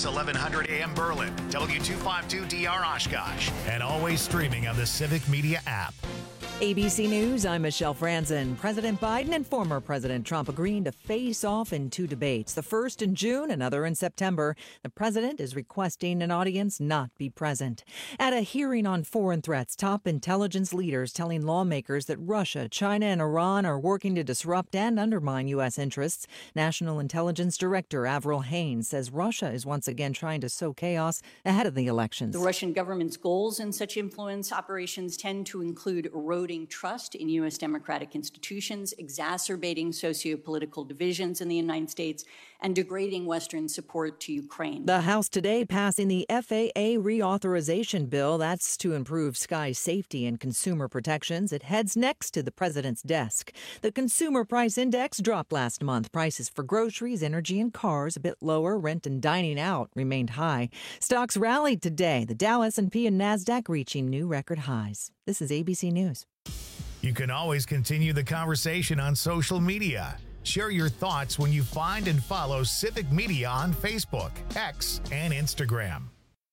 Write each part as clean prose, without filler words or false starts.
KHAS 1100 AM Berlin, W252DR Oshkosh, and always streaming on the Civic Media app. ABC News, I'm Michelle Franzen. President Biden and former President Trump agreeing to face off in two debates, the first in June, another in September. The president is requesting an audience not be present. At a hearing on foreign threats, top intelligence leaders telling lawmakers that Russia, China, and Iran are working to disrupt and undermine U.S. interests. National Intelligence Director Avril Haines says Russia is once again trying to sow chaos ahead of the elections. The Russian government's goals in such influence operations tend to include eroding trust in U.S. democratic institutions, exacerbating sociopolitical divisions in the United States, and degrading Western support to Ukraine. The House today passing the FAA reauthorization bill. That's to improve sky safety and consumer protections. It heads next to the president's desk. The Consumer Price Index dropped last month. Prices for groceries, energy, and cars a bit lower. Rent and dining out remained high. Stocks rallied today. The Dow, S&P, and NASDAQ reaching new record highs. This is ABC News. You can always continue the conversation on social media. Share your thoughts when you find and follow Civic Media on Facebook, X, and Instagram.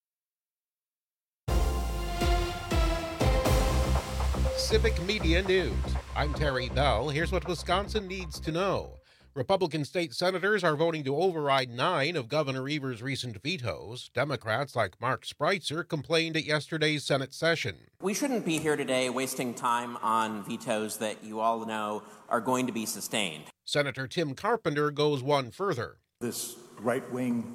Civic Media News. I'm Terry Bell. Here's what Wisconsin needs to know. Republican state senators are voting to override 9 of Governor Evers' recent vetoes. Democrats like Mark Spreitzer complained at yesterday's Senate session. We shouldn't be here today wasting time on vetoes that you all know are going to be sustained. Senator Tim Carpenter goes one further. This right-wing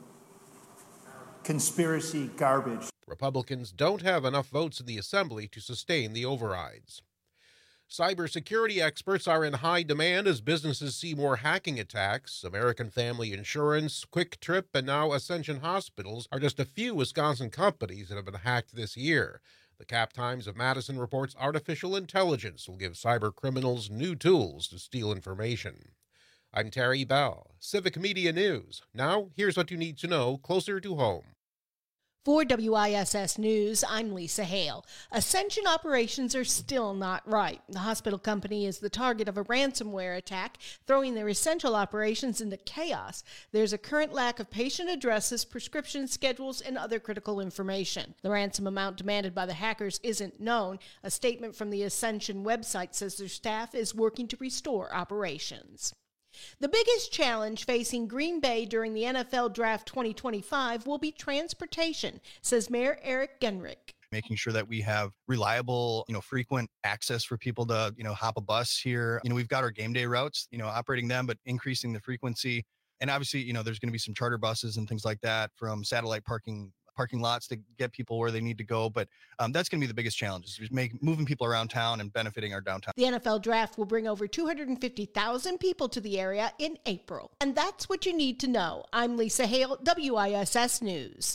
conspiracy garbage. Republicans don't have enough votes in the Assembly to sustain the overrides. Cybersecurity experts are in high demand as businesses see more hacking attacks. American Family Insurance, Quick Trip, and now Ascension Hospitals are just a few Wisconsin companies that have been hacked this year. The Cap Times of Madison reports artificial intelligence will give cyber criminals new tools to steal information. I'm Terry Bell, Civic Media News. Now, here's what you need to know closer to home. For WISS News, I'm Lisa Hale. Ascension operations are still not right. The hospital company is the target of a ransomware attack, throwing their essential operations into chaos. There's a current lack of patient addresses, prescription schedules, and other critical information. The ransom amount demanded by the hackers isn't known. A statement from the Ascension website says their staff is working to restore operations. The biggest challenge facing Green Bay during the NFL Draft 2025 will be transportation, says Mayor Eric Genrich. Making sure that we have reliable, frequent access for people to, hop a bus here. We've got our game day routes, operating them, but increasing the frequency. And obviously, there's going to be some charter buses and things like that from satellite parking lots to get people where they need to go. But that's going to be the biggest challenge, is moving people around town and benefiting our downtown. The NFL Draft will bring over 250,000 people to the area in April. And that's what you need to know. I'm Lisa Hale, WISS News.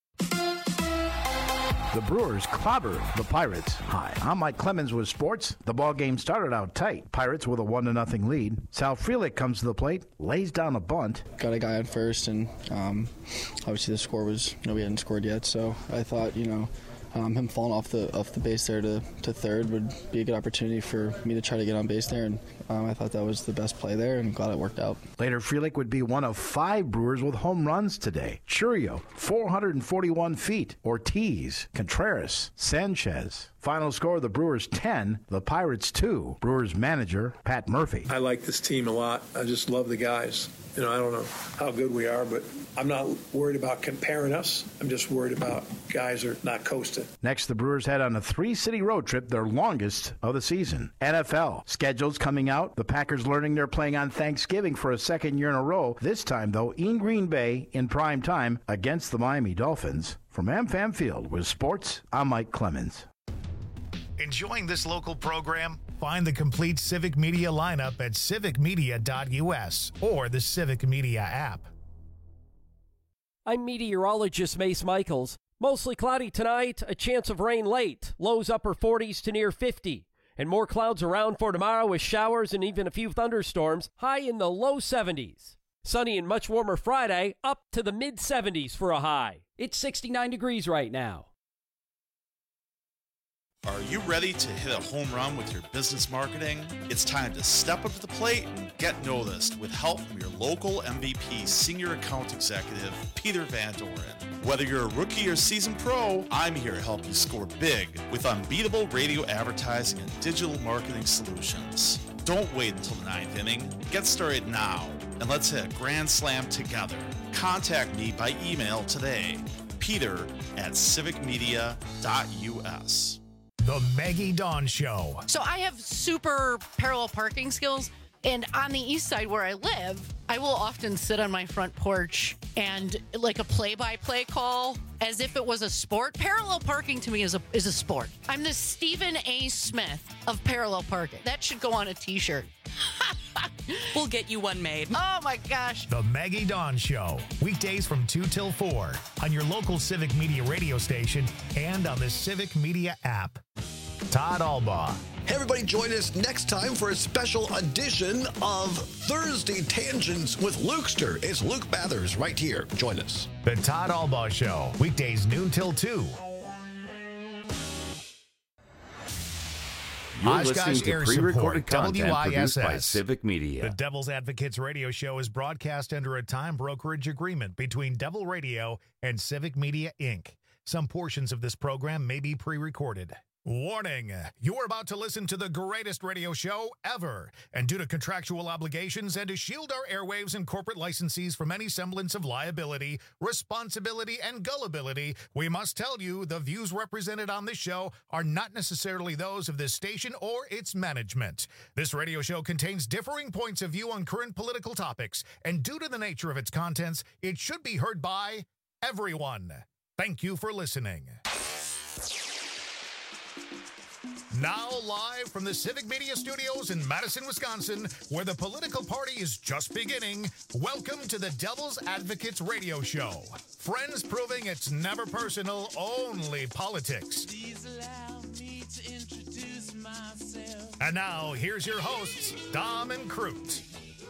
The Brewers clobbered the Pirates. Hi, I'm Mike Clemens with sports. The ball game started out tight. Pirates with a 1-0 lead. Sal Frelick comes to the plate, lays down a bunt. Got a guy on first, and obviously the score was, we hadn't scored yet, so I thought, him falling off the base there to third would be a good opportunity for me to try to get on base there, and I thought that was the best play there, and glad it worked out. Later, Frelick would be one of 5 Brewers with home runs today. Churio, 441 feet. Ortiz, Contreras, Sanchez. Final score, the Brewers 10, the Pirates 2. Brewers manager, Pat Murphy. I like this team a lot. I just love the guys. I don't know how good we are, but I'm not worried about comparing us. I'm just worried about guys are not coasting. Next, the Brewers head on a 3-city road trip, their longest of the season. NFL schedules coming out. The Packers learning they're playing on Thanksgiving for a second year in a row. This time, though, in Green Bay in prime time against the Miami Dolphins. From AmFam Field with sports, I'm Mike Clemens. Enjoying this local program? Find the complete Civic Media lineup at civicmedia.us or the Civic Media app. I'm meteorologist Mace Michaels. Mostly cloudy tonight, a chance of rain late, lows upper 40s to near 50. And more clouds around for tomorrow with showers and even a few thunderstorms, high in the low 70s. Sunny and much warmer Friday, up to the mid-70s for a high. It's 69 degrees right now. Are you ready to hit a home run with your business marketing? It's time to step up to the plate and get noticed with help from your local MVP Senior Account Executive, Peter Van Doren. Whether you're a rookie or seasoned pro, I'm here to help you score big with unbeatable radio advertising and digital marketing solutions. Don't wait until the ninth inning. Get started now, and let's hit a grand slam together. Contact me by email today, peter@civicmedia.us. The Maggie Dawn Show. So I have super parallel parking skills, and on the east side where I live, I will often sit on my front porch and like a play-by-play call as if it was a sport. Parallel parking to me is a sport. I'm the Stephen A. Smith of parallel parking. That should go on a t-shirt. We'll get you one made. Oh my gosh. The Maggie Dawn Show. Weekdays from 2 till 4 on your local Civic Media radio station and on the Civic Media app. Todd Albaugh. Hey, everybody, join us next time for a special edition of Thursday Tangents with Lukester. It's Luke Bathers right here. Join us. The Todd Albaugh Show. Weekdays noon till 2. You're Oshkosh listening to Air pre-recorded Support, content produced by WISS. Civic Media. The Devil's Advocates radio show is broadcast under a time brokerage agreement between Devil Radio and Civic Media, Inc. Some portions of this program may be pre-recorded. Warning, you're about to listen to the greatest radio show ever. And due to contractual obligations and to shield our airwaves and corporate licensees from any semblance of liability, responsibility, and gullibility, we must tell you the views represented on this show are not necessarily those of this station or its management. This radio show contains differing points of view on current political topics, and due to the nature of its contents, it should be heard by everyone. Thank you for listening. Now live from the Civic Media Studios in Madison, Wisconsin, where the political party is just beginning, welcome to the Devil's Advocates radio show. Friends proving it's never personal, only politics. Please allow me to introduce myself. And now, here's your hosts, Dom and Crute.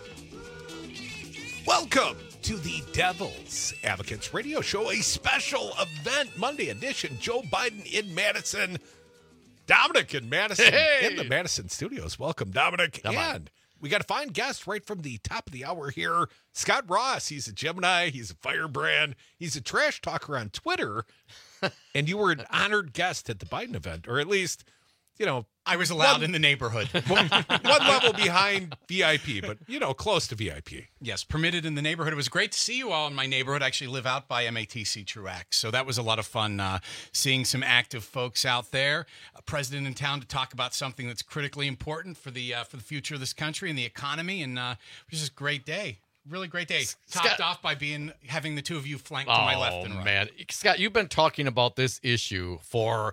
Welcome to the Devil's Advocates radio show, a special event, Monday edition. Joe Biden in Madison. Dominic in Madison in the Madison studios. Welcome, Dominic. And we got a fine guest right from the top of the hour here, Scott Ross. He's a Gemini. He's a firebrand. He's a trash talker on Twitter. And you were an honored guest at the Biden event, or at least, you know, I was allowed in the neighborhood. one level behind VIP, but, you know, close to VIP. Yes, permitted in the neighborhood. It was great to see you all in my neighborhood. I actually live out by MATC Truax, so that was a lot of fun seeing some active folks out there. A president in town to talk about something that's critically important for the future of this country and the economy, and it was just a great day. Really great day. Topped off by having the two of you flanked to my left and right. Man, Scott, you've been talking about this issue for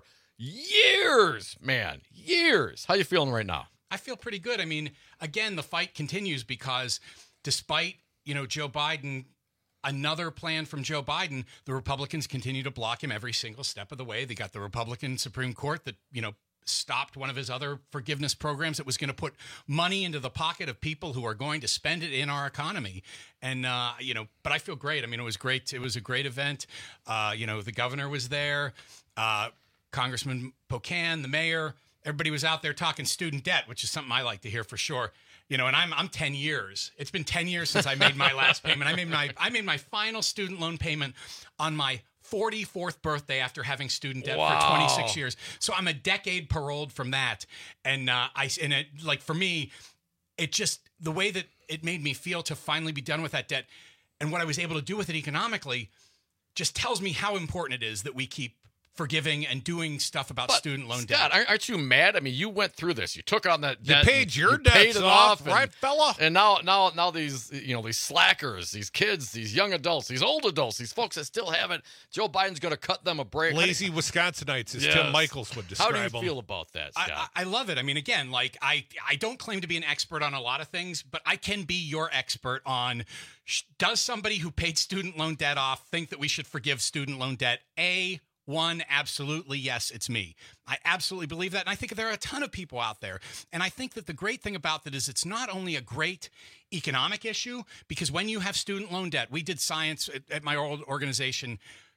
years, man, years. How you feeling right now? I feel pretty good. I mean, again, the fight continues because despite, Joe Biden, another plan from Joe Biden, the Republicans continue to block him every single step of the way. They got the Republican Supreme Court that, stopped one of his other forgiveness programs that was going to put money into the pocket of people who are going to spend it in our economy. And, but I feel great. I mean, it was great. It was a great event. The governor was there. Congressman Pocan, the mayor, everybody was out there talking student debt, which is something I like to hear for sure. And I'm 10 years. It's been 10 years since I made my last payment. I made my final student loan payment on my 44th birthday after having student debt for 26 years. So I'm a decade paroled from that. And for me, it just, the way that it made me feel to finally be done with that debt and what I was able to do with it economically just tells me how important it is that we keep forgiving and doing stuff about student loan debt. Scott, aren't you mad? I mean, you went through this. You took on that debt. You paid your debts off, right, fella? And now these, these slackers, these kids, these young adults, these old adults, these folks that still haven't, Joe Biden's going to cut them a break. Lazy Wisconsinites, as Tim Michaels would describe them. How do you feel about that, Scott? I love it. I mean, again, I don't claim to be an expert on a lot of things, but I can be your expert on, does somebody who paid student loan debt off think that we should forgive student loan debt? One, absolutely, yes, it's me. I absolutely believe that, and I think there are a ton of people out there. And I think that the great thing about that is it's not only a great economic issue, because when you have student loan debt, we did science at my old organization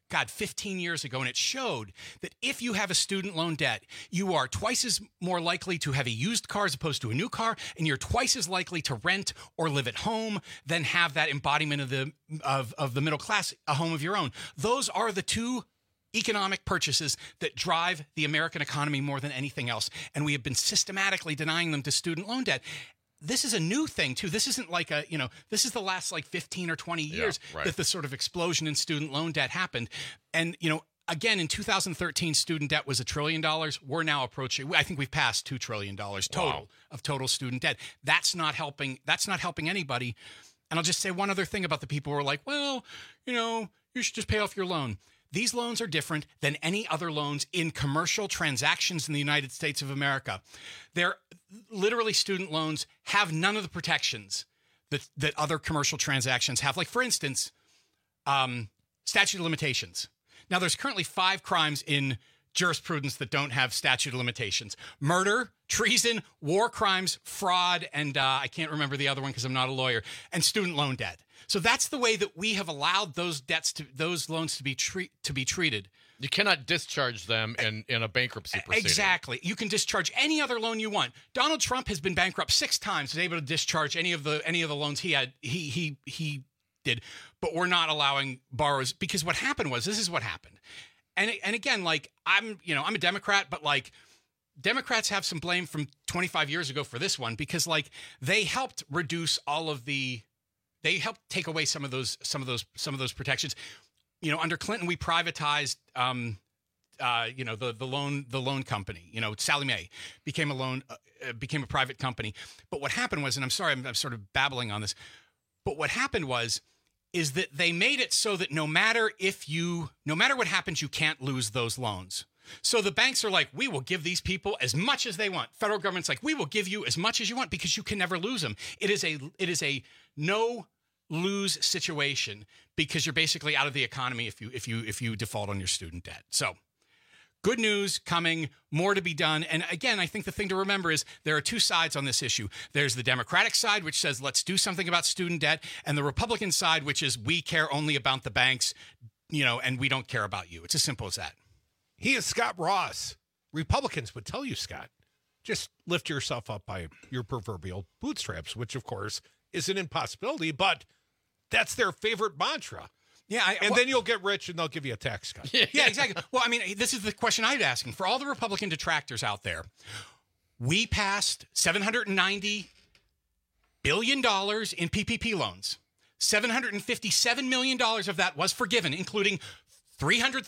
15 years ago, and it showed that if you have a student loan debt, you are twice as more likely to have a used car as opposed to a new car, and you're twice as likely to rent or live at home than have that embodiment of the middle class, a home of your own. Those are the two economic purchases that drive the American economy more than anything else, and we have been systematically denying them to student loan debt. This is a new thing, too. This isn't like this is the last 15 or 20 years that the sort of explosion in student loan debt happened. And, again, in 2013, student debt was $1 trillion. We're now approaching, I think we've passed $2 trillion total of total student debt. That's not helping anybody. And I'll just say one other thing about the people who are like, well, you should just pay off your loan. These loans are different than any other loans in commercial transactions in the United States of America. They're literally student loans have none of the protections that other commercial transactions have. Like, for instance, statute of limitations. Now, there's currently 5 crimes in jurisprudence that don't have statute of limitations: murder, treason, war crimes, fraud, and I can't remember the other one because I'm not a lawyer, and student loan debt. So that's the way that we have allowed those loans to be treated. You cannot discharge them in a bankruptcy proceeding. Exactly. You can discharge any other loan you want. Donald Trump has been bankrupt 6 times, was able to discharge any of the loans he had. He did, but we're not allowing borrowers, because what happened was, this is what happened. And again, I'm a Democrat, but Democrats have some blame from 25 years ago for this one, because they helped reduce they helped take away some of those protections. Under Clinton, we privatized the loan company. Sallie Mae became a private company. But what happened was, and I'm sorry, I'm sort of babbling on this, but what happened is that they made it so that no matter what happens, you can't lose those loans. So the banks are like, we will give these people as much as they want. Federal government's like, we will give you as much as you want because you can never lose them. It is a no lose situation, because you're basically out of the economy if you default on your student debt. So good news coming, more to be done. And again, I think the thing to remember is there are 2 sides on this issue. There's the Democratic side, which says, let's do something about student debt. And the Republican side, which is, we care only about the banks, and we don't care about you. It's as simple as that. He is Scott Ross. Republicans would tell you, Scott, just lift yourself up by your proverbial bootstraps, which, of course, is an impossibility, but that's their favorite mantra. Yeah. Then you'll get rich and they'll give you a tax cut. Yeah, exactly. Well, this is the question I'd asking for all the Republican detractors out there. We passed $790 billion in PPP loans. $757 million of that was forgiven, including $300,000,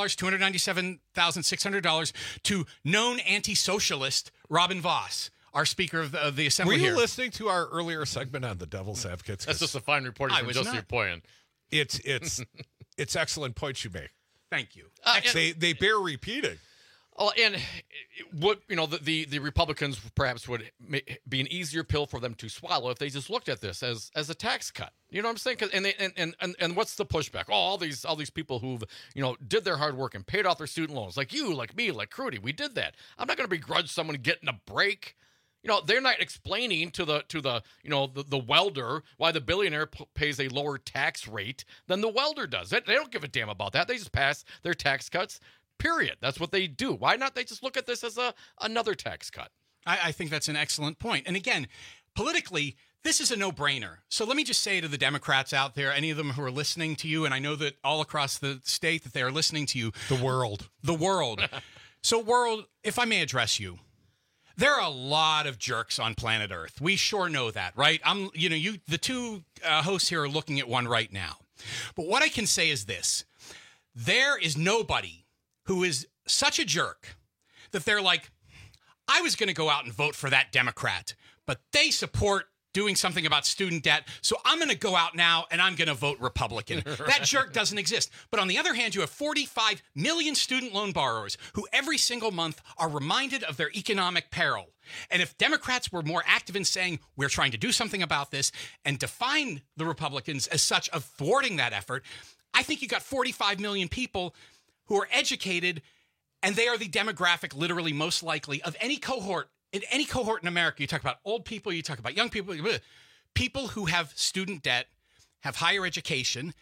$297,600 to known anti-socialist Robin Voss, our Speaker of the Assembly. Were you here. Listening to our earlier segment on the Devil's Advocates? That's just a fine reporting from Josie Poyen. It's excellent points you make. Thank you. They bear repeating. Oh, and what the Republicans perhaps would be an easier pill for them to swallow if they just looked at this as a tax cut. You know what I'm saying? And what's the pushback? Oh, all these people who've did their hard work and paid off their student loans, like you, like me, like Crudy, we did that. I'm not going to begrudge someone getting a break. They're not explaining to the welder why the billionaire pays a lower tax rate than the welder does. They don't give a damn about that. They just pass their tax cuts. Period. That's what they do. Why not they just look at this as another tax cut? I think that's an excellent point. And again, politically, this is a no-brainer. So let me just say to the Democrats out there, any of them who are listening to you, and I know that all across the state that they are listening to you. The world. So world, if I may address you, there are a lot of jerks on planet Earth. We sure know that, right? The 2 hosts here are looking at one right now. But what I can say is this. There is nobody who is such a jerk that they're like, I was going to go out and vote for that Democrat, but they support doing something about student debt, so I'm going to go out now and I'm going to vote Republican. That jerk doesn't exist. But on the other hand, you have 45 million student loan borrowers who every single month are reminded of their economic peril. And if Democrats were more active in saying, we're trying to do something about this, and define the Republicans as such of thwarting that effort, I think you got 45 million people who are educated, and they are the demographic literally most likely of any cohort. In any cohort in America, you talk about old people, you talk about young people, people who have student debt, have higher education,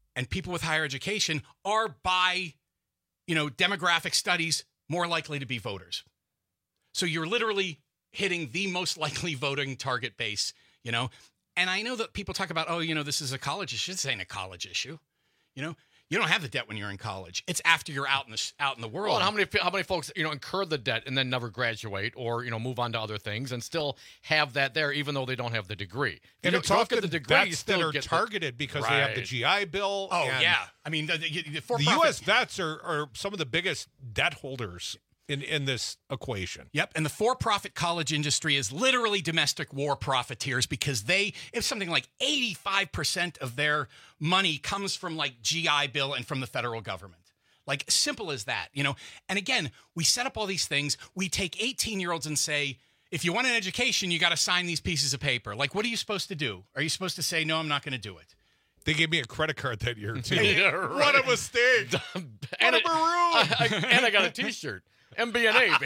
and people with higher education are by, demographic studies more likely to be voters. So you're literally hitting the most likely voting target base, And I know that people talk about, this is a college issue. This ain't a college issue. You don't have the debt when you're in college. It's after you're out in the world. Well, how many folks incur the debt and then never graduate or move on to other things and still have that there even though they don't have the degree. And it's often the degree vets that are targeted because they have the GI Bill. Oh yeah, I mean the U.S. vets are some of the biggest debt holders in this equation. Yep, and the for-profit college industry is literally domestic war profiteers because if something like 85% of their money comes from like GI Bill and from the federal government. Like simple as that, And again, we set up all these things. We take 18-year-olds and say, if you want an education, you got to sign these pieces of paper. Like, what are you supposed to do? Are you supposed to say, no, I'm not going to do it? They gave me a credit card that year, too. Yeah, right. What a mistake. What a maroon. And I got a T-shirt. MBNA,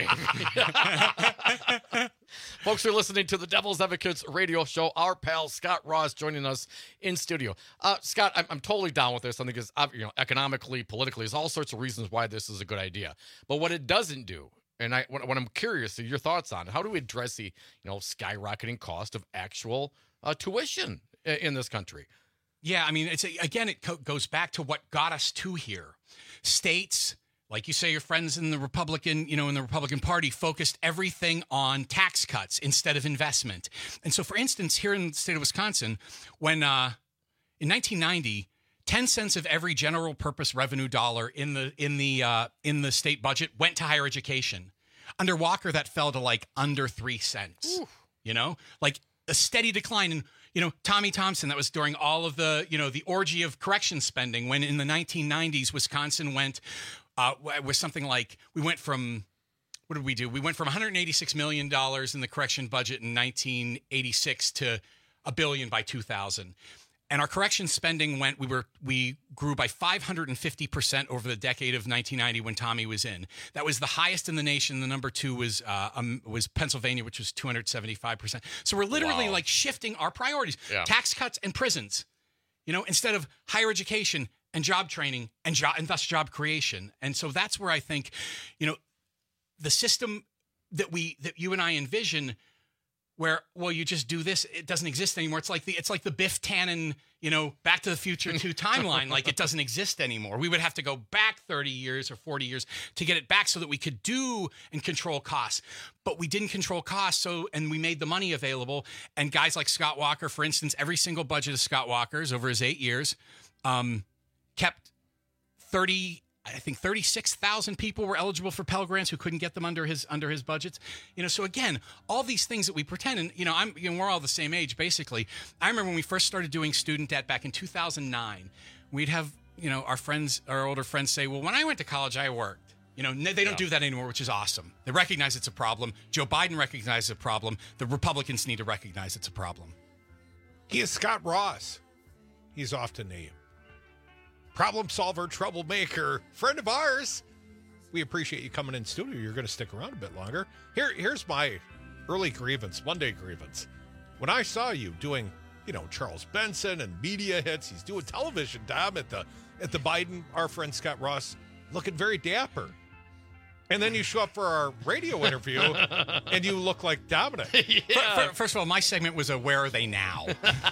baby. Folks are listening to the Devil's Advocates radio show. Our pal Scott Ross joining us in studio. Scott, I'm totally down with this. I think it's economically, politically, there's all sorts of reasons why this is a good idea. But what it doesn't do, and what I'm curious of your thoughts on, how do we address the skyrocketing cost of actual tuition in this country? Yeah, I mean, it goes back to what got us to here. States, like you say, your friends in the Republican Party focused everything on tax cuts instead of investment. And so, for instance, here in the state of Wisconsin, when in 1990, 10 cents of every general purpose revenue dollar in the state budget went to higher education. Under Walker, that fell to like under 3 cents. Oof. Like a steady decline. And Tommy Thompson, that was during all of the the orgy of correction spending. When in the 1990s, Wisconsin went. Was something like we went from what did we do? We went from $186 million in the correction budget in 1986 to $1 billion by 2000, and our correction spending we grew by 550% over the decade of 1990 when Tommy was in. That was the highest in the nation. The number two was Pennsylvania, which was 275%. So we're literally like shifting our priorities: tax cuts and prisons, instead of higher education and job training and thus job creation. And so that's where I think, the system that you and I envision where, well, you just do this, it doesn't exist anymore. It's like the Biff Tannen, Back to the Future 2 timeline. Like it doesn't exist anymore. We would have to go back 30 years or 40 years to get it back so that we could do and control costs. But we didn't control costs, and we made the money available. And guys like Scott Walker, for instance, every single budget of Scott Walker's over his 8 years, kept 36,000 people were eligible for Pell Grants who couldn't get them under his budgets. So again, all these things that we pretend, and we're all the same age basically. I remember when we first started doing student debt back in 2009, we'd have our older friends say, "Well, when I went to college, I worked." They don't do that anymore, which is awesome. They recognize it's a problem. Joe Biden recognizes a problem. The Republicans need to recognize it's a problem. He is Scott Ross. He's often named problem solver, troublemaker, friend of ours. We appreciate you coming in studio. You're going to stick around a bit longer. Here's my early grievance, Monday grievance. When I saw you doing, Charles Benson and media hits, he's doing television, Dom, at the Biden, our friend Scott Ross, looking very dapper. And then you show up for our radio interview and you look like Dominic. Yeah. First of all, my segment was a Where Are They Now?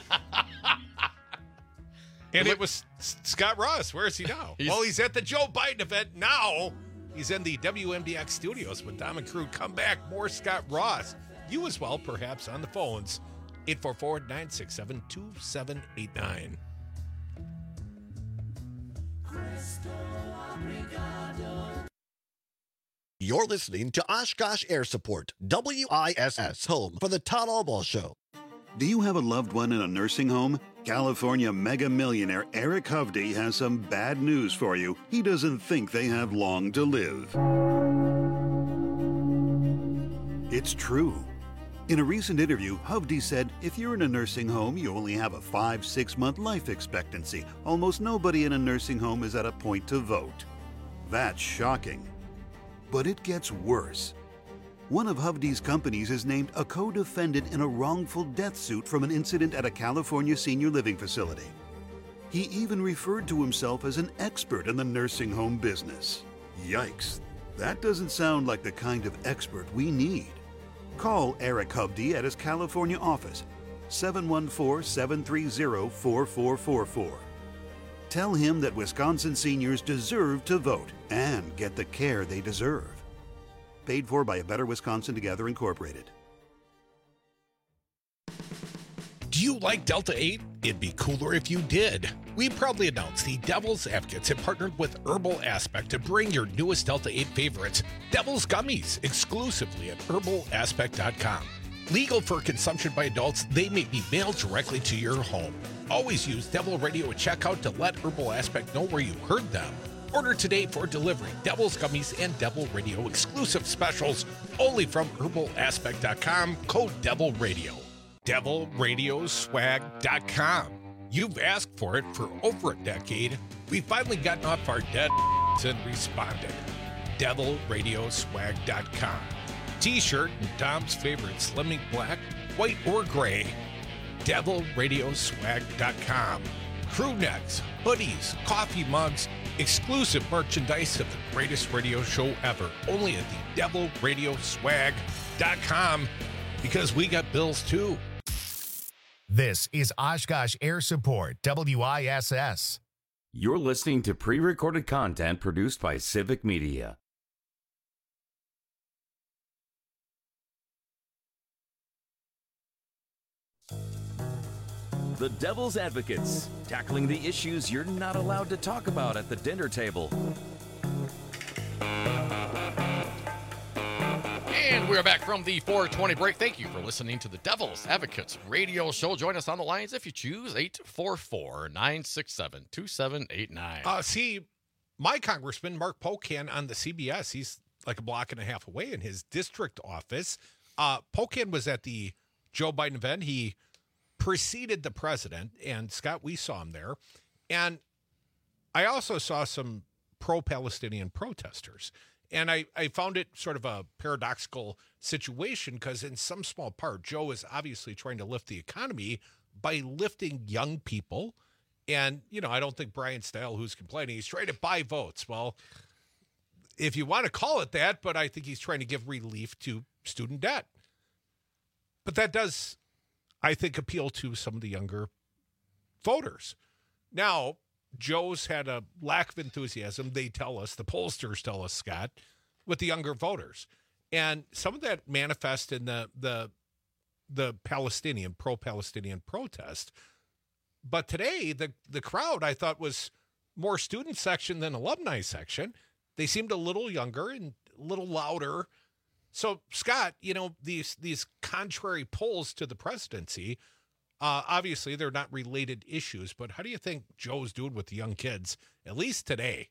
And it was Scott Ross. Where is he now? He's at the Joe Biden event now. He's in the WMDX studios with Dom and crew. Come back, more Scott Ross. You as well, perhaps, on the phones. 844-967-2789. You're listening to Oshkosh Air Support, WISS, home for the Todd Albaugh Show. Do you have a loved one in a nursing home? California mega millionaire Eric Hovde has some bad news for you. He doesn't think they have long to live. It's true. In a recent interview, Hovde said if you're in a nursing home, you only have a 5-6 month life expectancy. Almost nobody in a nursing home is at a point to vote. That's shocking. But it gets worse. One of Hovde's companies is named a co-defendant in a wrongful death suit from an incident at a California senior living facility. He even referred to himself as an expert in the nursing home business. Yikes, that doesn't sound like the kind of expert we need. Call Eric Hovde at his California office, 714-730-4444. Tell him that Wisconsin seniors deserve to vote and get the care they deserve. Paid for by A Better Wisconsin Together, Incorporated. Do you like Delta 8? It'd be cooler if you did. We proudly announced the Devil's Advocates have partnered with Herbal Aspect to bring your newest Delta 8 favorites, Devil's Gummies, exclusively at herbalaspect.com. Legal for consumption by adults, they may be mailed directly to your home. Always use Devil Radio at checkout to let Herbal Aspect know where you heard them. Order today for delivery. Devil's Gummies and Devil Radio exclusive specials only from herbalaspect.com, code Devil Radio. DevilRadioswag.com. You've asked for it for over a decade. We've finally gotten off our dead and responded. DevilRadioswag.com. T-shirt and Tom's favorite slimming black, white, or gray. DevilRadioswag.com. Crew necks, hoodies, coffee mugs, exclusive merchandise of the greatest radio show ever. Only at the DevilRadioswag.com, because we got bills too. This is Oshkosh Air Support, WISS. You're listening to pre-recorded content produced by Civic Media. The Devil's Advocates, tackling the issues you're not allowed to talk about at the dinner table. And we're back from the 420 break. Thank you for listening to the Devil's Advocates radio show. Join us on the lines if you choose, 844-967-2789. See, my congressman, Mark Pocan, on the CBS, he's like a block and a half away in his district office. Pocan was at the Joe Biden event. He preceded the president, and Scott, we saw him there. And I also saw some pro-Palestinian protesters. And I found it sort of a paradoxical situation because in some small part, Joe is obviously trying to lift the economy by lifting young people. And, you know, I don't think Brian Style, who's complaining, he's trying to buy votes. Well, if you want to call it that, but I think he's trying to give relief to student debt. But that does, I think, appeal to some of the younger voters. Now, Joe's had a lack of enthusiasm, they tell us, the pollsters tell us, Scott, with the younger voters. And some of that manifests in the Palestinian, pro-Palestinian protest. But today, the crowd, I thought, was more student section than alumni section. They seemed a little younger and a little louder. So, Scott, you know, these contrary polls to the presidency, obviously they're not related issues, but how do you think Joe's doing with the young kids, at least today?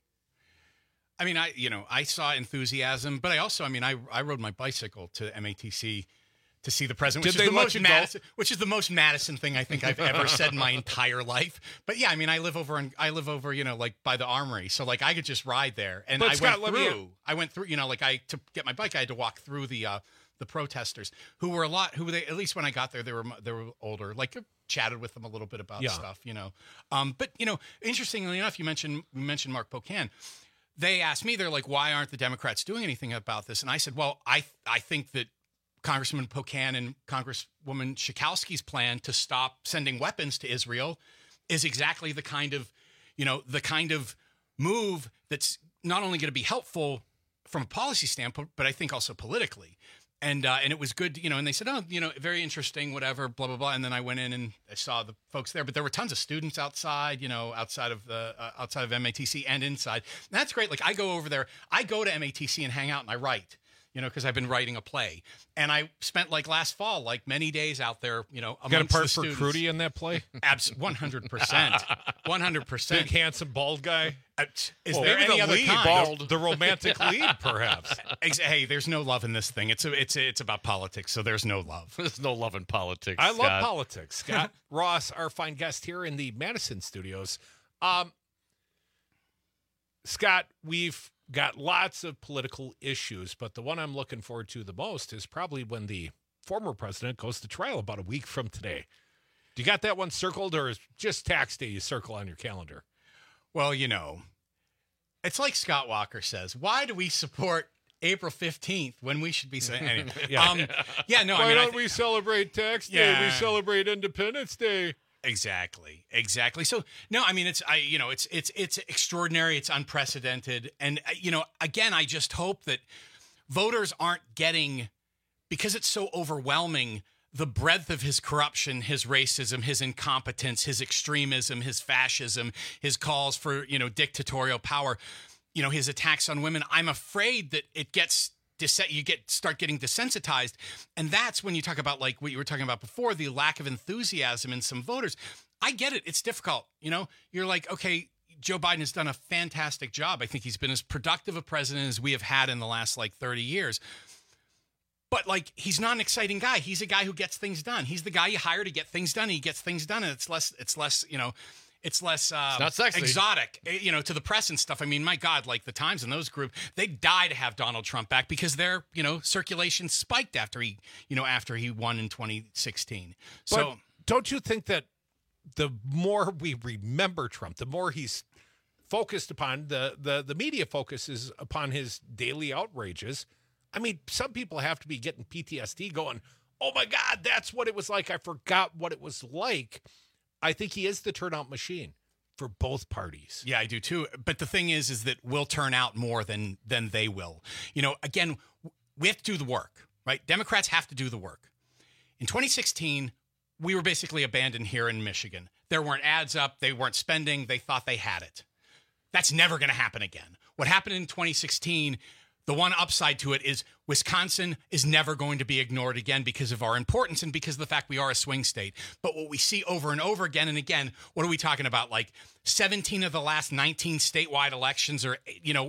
I mean, I saw enthusiasm, but I also, I rode my bicycle to MATC to see the president, which is the most Madison thing I think I've ever said in my entire life. But yeah, I live over, like by the Armory, so like I could just ride there. And I went through, to get my bike, I had to walk through the protesters who at least when I got there, they were older, like chatted with them a little bit about stuff, but interestingly enough, we mentioned Mark Pocan. They asked me, they're like, why aren't the Democrats doing anything about this? And I said, well, I think that Congressman Pocan and Congresswoman Schakowsky's plan to stop sending weapons to Israel is exactly the kind of move that's not only going to be helpful from a policy standpoint, but I think also politically. And it was good, and they said, oh, very interesting, whatever, blah, blah, blah. And then I went in and I saw the folks there, but there were tons of students outside, outside of MATC and inside. And that's great. Like I go over there, I go to MATC and hang out and I write, because I've been writing a play. And I spent like last fall, like many days out there, amongst got a part the for students. Crudy in that play? 100%. 100%. Big, handsome, bald guy? Is there any other kind? Bald, the romantic lead, perhaps. Hey, there's no love in this thing. It's about politics, so there's no love. There's no love in politics, I Scott. love politics. Scott Ross, our fine guest here in the Madison studios. Scott, we've got lots of political issues, but the one I'm looking forward to the most is probably when the former president goes to trial about a week from today. Do you got that one circled, or is just tax day you circle on your calendar? Well, it's like Scott Walker says, why do we support April 15th when we should be saying anyway? Why don't we celebrate tax day? We celebrate Independence Day. Exactly. So no, I mean it's extraordinary. It's unprecedented, and again, I just hope that voters aren't getting, because it's so overwhelming, the breadth of his corruption, his racism, his incompetence, his extremism, his fascism, his calls for dictatorial power, his attacks on women. I'm afraid that it gets. Start getting desensitized. And that's when you talk about, like what you were talking about before, the lack of enthusiasm in some voters. I get it. It's difficult. You're like, okay, Joe Biden has done a fantastic job. I think he's been as productive a president as we have had in the last 30 years. But he's not an exciting guy. He's a guy who gets things done. He's the guy you hire to get things done. And he gets things done. And it's less it's not sexy. Exotic, to the press and stuff. I mean, my God, the Times and those groups, they die to have Donald Trump back because their, circulation spiked after he won in 2016. But don't you think that the more we remember Trump, the more he's focused upon, the media focuses upon his daily outrages? I mean, some people have to be getting PTSD going, oh my God, that's what it was like. I forgot what it was like. I think he is the turnout machine for both parties. Yeah, I do too. But the thing is that we'll turn out more than they will. Again, we have to do the work, right? Democrats have to do the work. In 2016, we were basically abandoned here in Michigan. There weren't ads up. They weren't spending. They thought they had it. That's never going to happen again. What happened in 2016, the one upside to it is Wisconsin is never going to be ignored again because of our importance and because of the fact we are a swing state. But what we see over and over again and again, what are we talking about? 17 of the last 19 statewide elections are,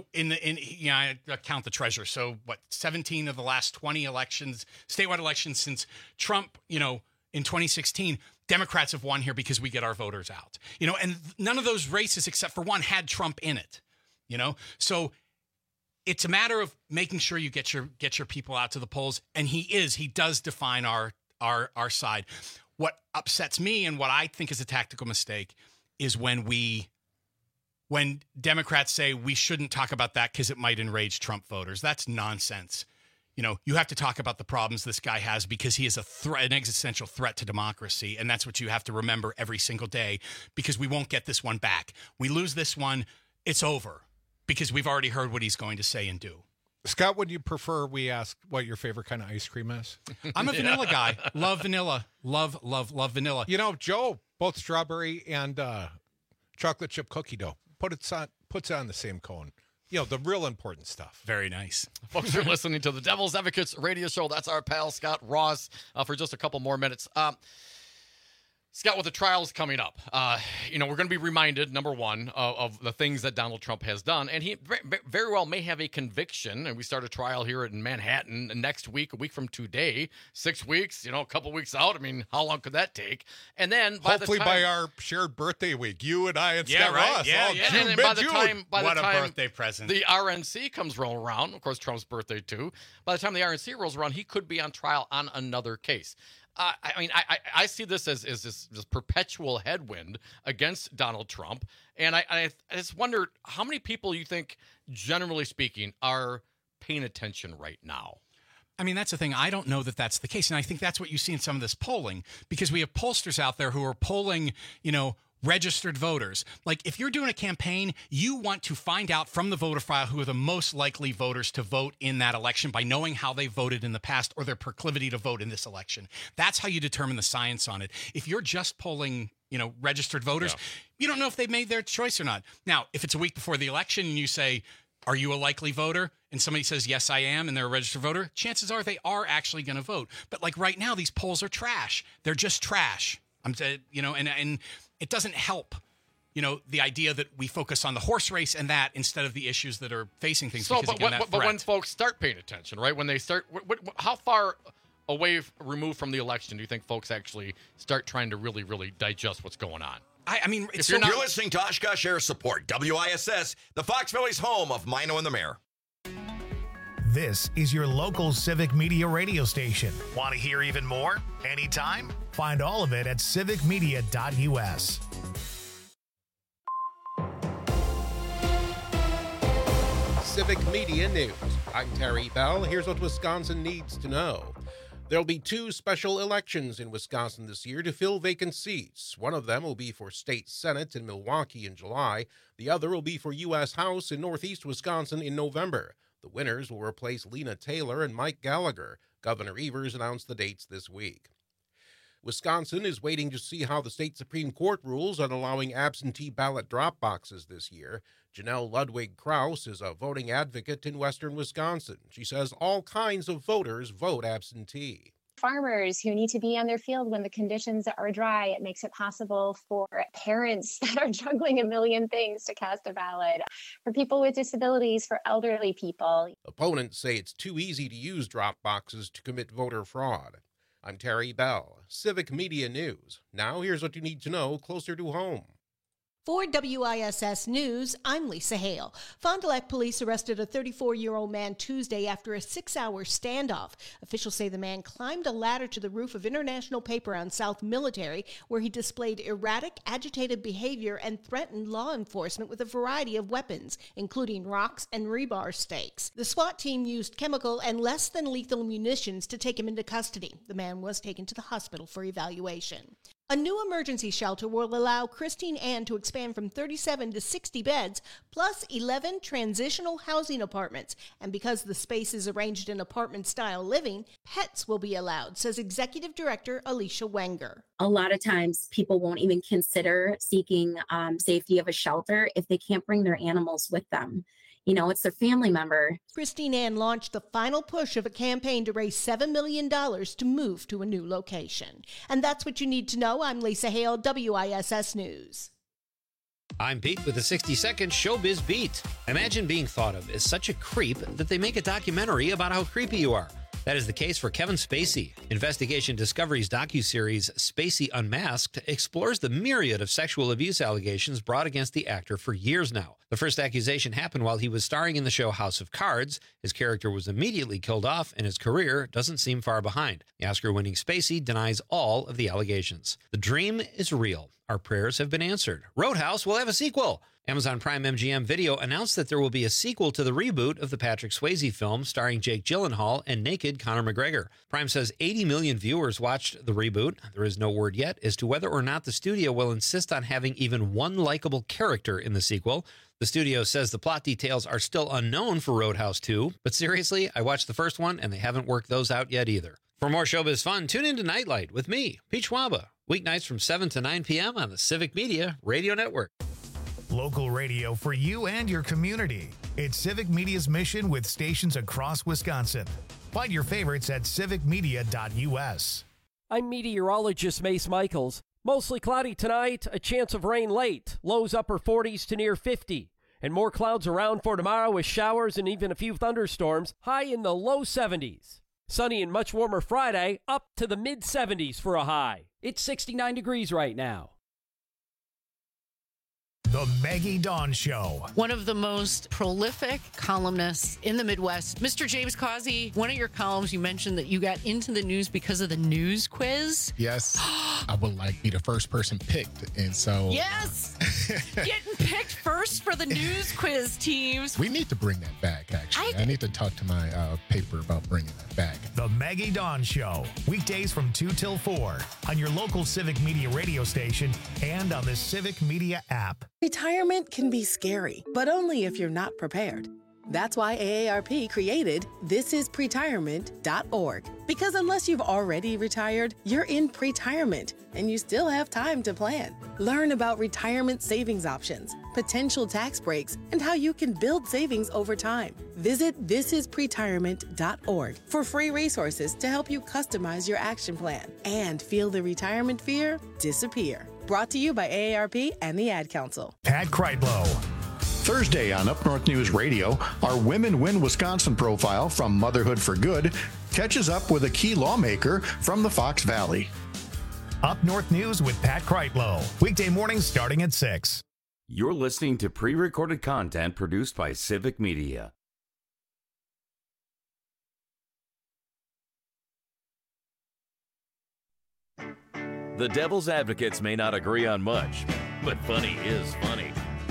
I count the treasurer. So 17 of the last 20 elections, statewide elections since Trump, in 2016, Democrats have won here because we get our voters out, and none of those races except for one had Trump in it, so it's a matter of making sure you get your people out to the polls. And he does define our side. What upsets me and what I think is a tactical mistake is when Democrats say we shouldn't talk about that because it might enrage Trump voters. That's nonsense. You have to talk about the problems this guy has because he is an existential threat to democracy. And that's what you have to remember every single day, because we won't get this one back. We lose this one, it's over. Because we've already heard what he's going to say and do. Scott, would you prefer we ask what your favorite kind of ice cream is? I'm a vanilla guy. Love vanilla. Love vanilla. Joe, both strawberry and chocolate chip cookie dough, puts it on the same cone. The real important stuff. Very nice. Folks, you're listening to the Devil's Advocates radio show. That's our pal, Scott Ross, for just a couple more minutes. Scott, with the trials coming up, we're going to be reminded, number one, of the things that Donald Trump has done. And he very well may have a conviction. And we start a trial here in Manhattan next week, a week from today, 6 weeks, a couple weeks out. I mean, how long could that take? And then hopefully by our shared birthday week, you and I and Scott Ross. Yeah. And then by the time a birthday present. The RNC comes rolling around, of course, Trump's birthday too. By the time the RNC rolls around, he could be on trial on another case. I see this as this perpetual headwind against Donald Trump. And I just wonder how many people you think, generally speaking, are paying attention right now. I mean, that's the thing. I don't know that that's the case. And I think that's what you see in some of this polling, because we have pollsters out there who are polling, registered voters. If you're doing a campaign, you want to find out from the voter file who are the most likely voters to vote in that election by knowing how they voted in the past or their proclivity to vote in this election. That's how you determine the science on it. If you're just polling, registered voters, you don't know if they've made their choice or not. Now, if it's a week before the election and you say, are you a likely voter? And somebody says, yes, I am, and they're a registered voter, chances are they are actually going to vote. But right now, these polls are trash. They're just trash. And it doesn't help, the idea that we focus on the horse race and that instead of the issues that are facing things. So, but when folks start paying attention, right? When they start, how far away removed from the election do you think folks actually start trying to really, really digest what's going on? I mean, if you're listening to Oshkosh Air Support, WISS, the Fox Valley's home of Mino and the Mayor. This is your local Civic Media radio station. Want to hear even more? Anytime? Find all of it at civicmedia.us. Civic Media News. I'm Terry Bell. Here's what Wisconsin needs to know. There'll be 2 special elections in Wisconsin this year to fill vacant seats. One of them will be for state senate in Milwaukee in July. The other will be for U.S. House in northeast Wisconsin in November. The winners will replace Lena Taylor and Mike Gallagher. Governor Evers announced the dates this week. Wisconsin is waiting to see how the state Supreme Court rules on allowing absentee ballot drop boxes this year. Janelle Ludwig Krause is a voting advocate in western Wisconsin. She says all kinds of voters vote absentee. Farmers who need to be on their field when the conditions are dry, it makes it possible for parents that are juggling a million things to cast a ballot, for people with disabilities, for elderly people. Opponents say it's too easy to use drop boxes to commit voter fraud. I'm Terry Bell, Civic Media News. Now here's what you need to know closer to home. For WISS News, I'm Lisa Hale. Fond du Lac police arrested a 34-year-old man Tuesday after a 6-hour standoff. Officials say the man climbed a ladder to the roof of International Paper on South Military, where he displayed erratic, agitated behavior and threatened law enforcement with a variety of weapons, including rocks and rebar stakes. The SWAT team used chemical and less than lethal munitions to take him into custody. The man was taken to the hospital for evaluation. A new emergency shelter will allow Christine Ann to expand from 37 to 60 beds, plus 11 transitional housing apartments. And because the space is arranged in apartment-style living, pets will be allowed, says Executive Director Alicia Wenger. A lot of times people won't even consider seeking safety of a shelter if they can't bring their animals with them. You know, it's their family member. Christine Ann launched the final push of a campaign to raise $7 million to move to a new location. And that's what you need to know. I'm Lisa Hale, WISS News. I'm Pete with a 60-second Showbiz Beat. Imagine being thought of as such a creep that they make a documentary about how creepy you are. That is the case for Kevin Spacey. Investigation Discovery's docuseries Spacey Unmasked explores the myriad of sexual abuse allegations brought against the actor for years now. The first accusation happened while he was starring in the show House of Cards. His character was immediately killed off, and his career doesn't seem far behind. The Oscar-winning Spacey denies all of the allegations. The dream is real. Our prayers have been answered. Roadhouse will have a sequel. Amazon Prime MGM Video announced that there will be a sequel to the reboot of the Patrick Swayze film starring Jake Gyllenhaal and naked Conor McGregor. Prime says 80 million viewers watched the reboot. There is no word yet as to whether or not the studio will insist on having even one likable character in the sequel. The studio says the plot details are still unknown for Roadhouse 2, but seriously, I watched the first one and they haven't worked those out yet either. For more showbiz fun, tune into Nightlight with me, Pete Schwaba, weeknights from 7 to 9 p.m. on the Civic Media Radio Network. Local radio for you and your community. It's Civic Media's mission with stations across Wisconsin. Find your favorites at civicmedia.us. I'm meteorologist Mace Michaels. Mostly cloudy tonight, a chance of rain late. Lows upper 40s to near 50. And more clouds around for tomorrow with showers and even a few thunderstorms, high in the low 70s. Sunny and much warmer Friday, up to the mid-70s for a high. It's 69 degrees right now. The Maggie Dawn Show. One of the most prolific columnists in the Midwest, Mr. James Causey. One of your columns, you mentioned that you got into the news because of the news quiz. Yes, I would like to be the first person picked, and so yes, getting picked first for the news quiz teams. We need to bring that back. Actually, I need to talk to my paper about bringing that back. The Maggie Dawn Show, weekdays from 2 till 4 on your local Civic Media radio station and on the Civic Media app. Retirement can be scary, but only if you're not prepared. That's why AARP created thisispretirement.org. Because unless you've already retired, you're in pretirement, and you still have time to plan. Learn about retirement savings options, potential tax breaks, and how you can build savings over time. Visit thisispretirement.org for free resources to help you customize your action plan and feel the retirement fear disappear. Brought to you by AARP and the Ad Council. Pat Kreitlow. Thursday on Up North News Radio, our Women Win Wisconsin profile from Motherhood for Good catches up with a key lawmaker from the Fox Valley. Up North News with Pat Kreitlow. Weekday mornings starting at 6. You're listening to pre-recorded content produced by Civic Media. The Devil's Advocates may not agree on much, but funny is funny.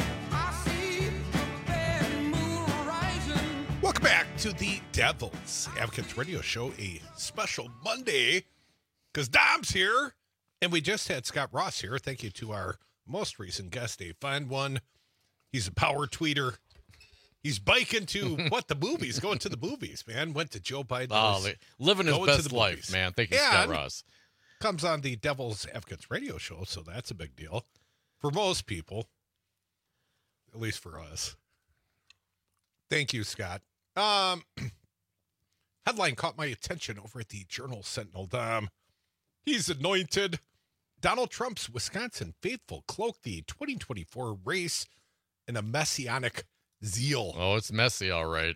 Welcome back to the Devil's Advocates Radio Show, a special Monday, because Dom's here, and we just had Scott Ross here. Thank you to our most recent guest, a fine one. He's a power tweeter. He's biking to, the movies, going to the movies, man. Went to Joe Biden. Oh, living his best life, man. Thank you, Scott Ross. Comes on the Devil's Advocates Radio Show, so that's a big deal for most people, at least for us. Thank you, Scott. Headline caught my attention over at the Journal-Sentinel. He's anointed. Donald Trump's Wisconsin faithful cloaked the 2024 race in a messianic zeal. Oh, it's messy, all right.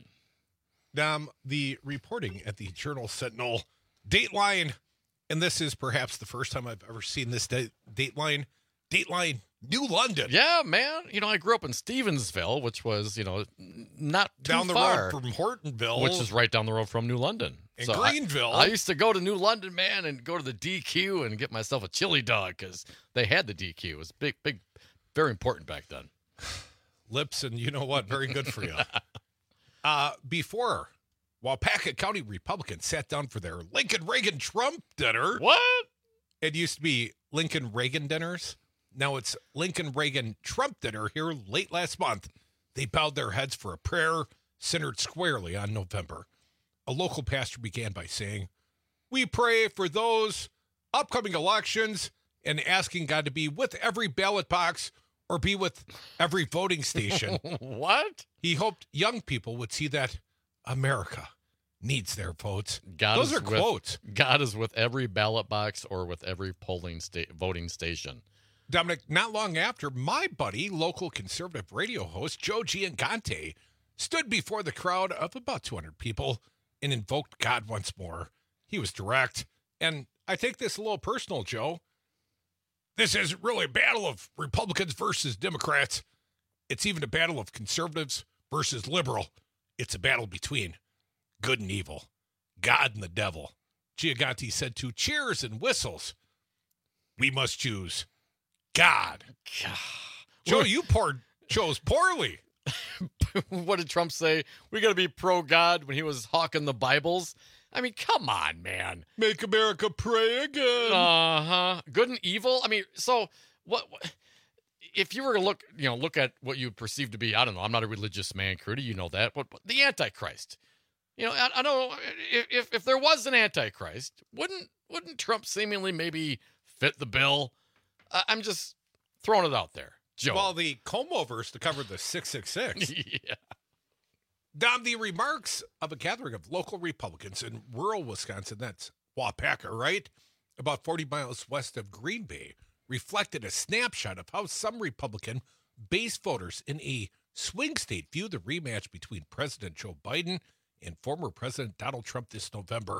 The reporting at the Journal-Sentinel Dateline, and this is perhaps the first time I've ever seen this Dateline, New London. Yeah, man. I grew up in Stevensville, which was, not too down the far, road from Hortonville, which is right down the road from New London. And Greenville. I used to go to New London, man, and go to the DQ and get myself a chili dog because they had the DQ. It was big, very important back then. Lips, and you know what? Very good for you. Before, Waupaca County Republicans sat down for their Lincoln Reagan Trump dinner. What? It used to be Lincoln Reagan dinners. Now it's Lincoln Reagan Trump dinner here late last month. They bowed their heads for a prayer centered squarely on November. A local pastor began by saying, "We pray for those upcoming elections and asking God to be with every ballot box or be with every voting station." What? He hoped young people would see that America needs their votes. Those are quotes. God is with every ballot box or with every voting station. Dominic, not long after, my buddy, local conservative radio host Joe Gianconte, stood before the crowd of about 200 people and invoked God once more. He was direct, and I take this a little personal, Joe. This isn't really a battle of Republicans versus Democrats. It's even a battle of conservatives versus liberal. It's a battle between good and evil, God and the devil. Gianconte said to cheers and whistles, "We must choose God." Joe, you chose poorly. What did Trump say? We got to be pro-God when he was hawking the Bibles? I mean, come on, man. Make America pray again. Uh-huh. Good and evil? I mean, so what if you were to look at what you perceive to be, I don't know, I'm not a religious man, Crudy, you know that, but the Antichrist. I know if there was an Antichrist, wouldn't Trump seemingly maybe fit the bill? I'm just throwing it out there, Joe. Well, the comb-overs to cover the 666. Yeah. Dom, the remarks of a gathering of local Republicans in rural Wisconsin, that's Waupaca, right? About 40 miles west of Green Bay, reflected a snapshot of how some Republican base voters in a swing state view the rematch between President Joe Biden and former President Donald Trump this November.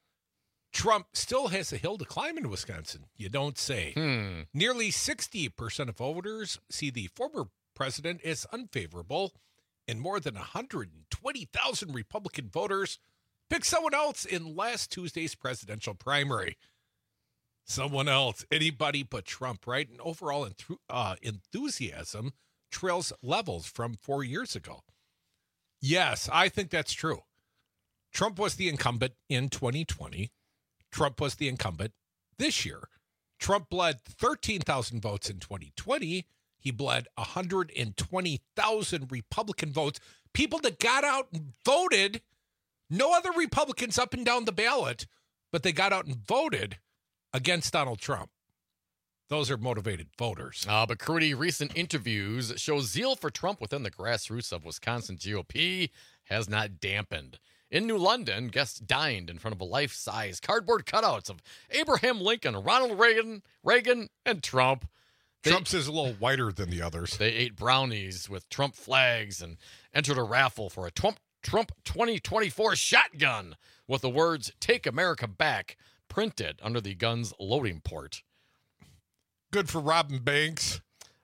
Trump still has a hill to climb in Wisconsin, you don't say. Nearly 60% of voters see the former president as unfavorable, and more than 120,000 Republican voters picked someone else in last Tuesday's presidential primary. Someone else, anybody but Trump, right? And overall enthusiasm trails levels from 4 years ago. Yes, I think that's true. Trump was the incumbent in 2020. Trump was the incumbent this year. Trump bled 13,000 votes in 2020. He bled 120,000 Republican votes. People that got out and voted, no other Republicans up and down the ballot, but they got out and voted against Donald Trump. Those are motivated voters. But Crudy, recent interviews show zeal for Trump within the grassroots of Wisconsin GOP has not dampened. In New London, guests dined in front of a life-size cardboard cutouts of Abraham Lincoln, Ronald Reagan, and Trump. Trump's is a little whiter than the others. They ate brownies with Trump flags and entered a raffle for a Trump 2024 shotgun with the words "Take America Back" printed under the gun's loading port. Good for robbing banks.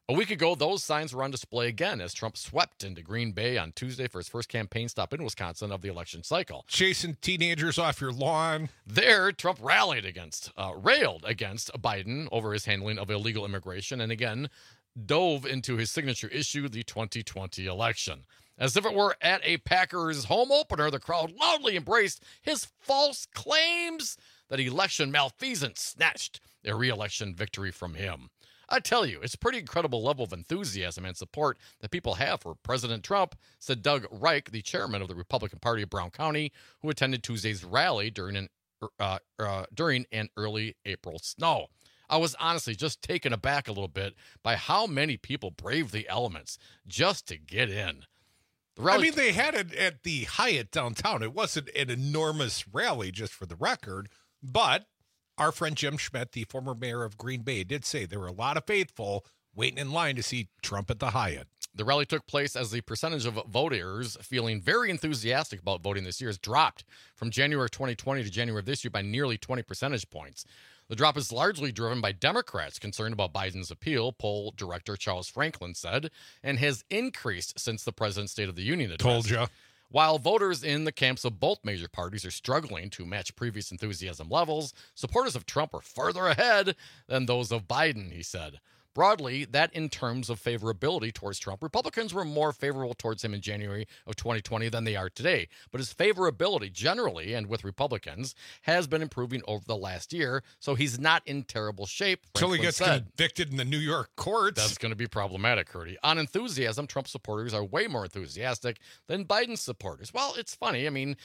A week ago, those signs were on display again as Trump swept into Green Bay on Tuesday for his first campaign stop in Wisconsin of the election cycle. Chasing teenagers off your lawn. There, Trump railed against Biden over his handling of illegal immigration and again dove into his signature issue, the 2020 election. As if it were at a Packers home opener, the crowd loudly embraced his false claims that election malfeasance snatched a re-election victory from him. I tell you, it's a pretty incredible level of enthusiasm and support that people have for President Trump, said Doug Reich, the chairman of the Republican Party of Brown County, who attended Tuesday's rally during an early April snow. I was honestly just taken aback a little bit by how many people braved the elements just to get in. I mean, they had it at the Hyatt downtown. It wasn't an enormous rally, just for the record, but our friend Jim Schmidt, the former mayor of Green Bay, did say there were a lot of faithful waiting in line to see Trump at the Hyatt. The rally took place as the percentage of voters feeling very enthusiastic about voting this year has dropped from January 2020 to January of this year by nearly 20 percentage points. The drop is largely driven by Democrats concerned about Biden's appeal, poll director Charles Franklin said, and has increased since the president's State of the Union address. Told you. While voters in the camps of both major parties are struggling to match previous enthusiasm levels, supporters of Trump are further ahead than those of Biden, he said. Broadly, that in terms of favorability towards Trump, Republicans were more favorable towards him in January of 2020 than they are today. But his favorability generally, and with Republicans, has been improving over the last year, so he's not in terrible shape. Until he gets convicted in the New York courts. That's going to be problematic, Curdy. On enthusiasm, Trump supporters are way more enthusiastic than Biden supporters. Well, it's funny. I mean,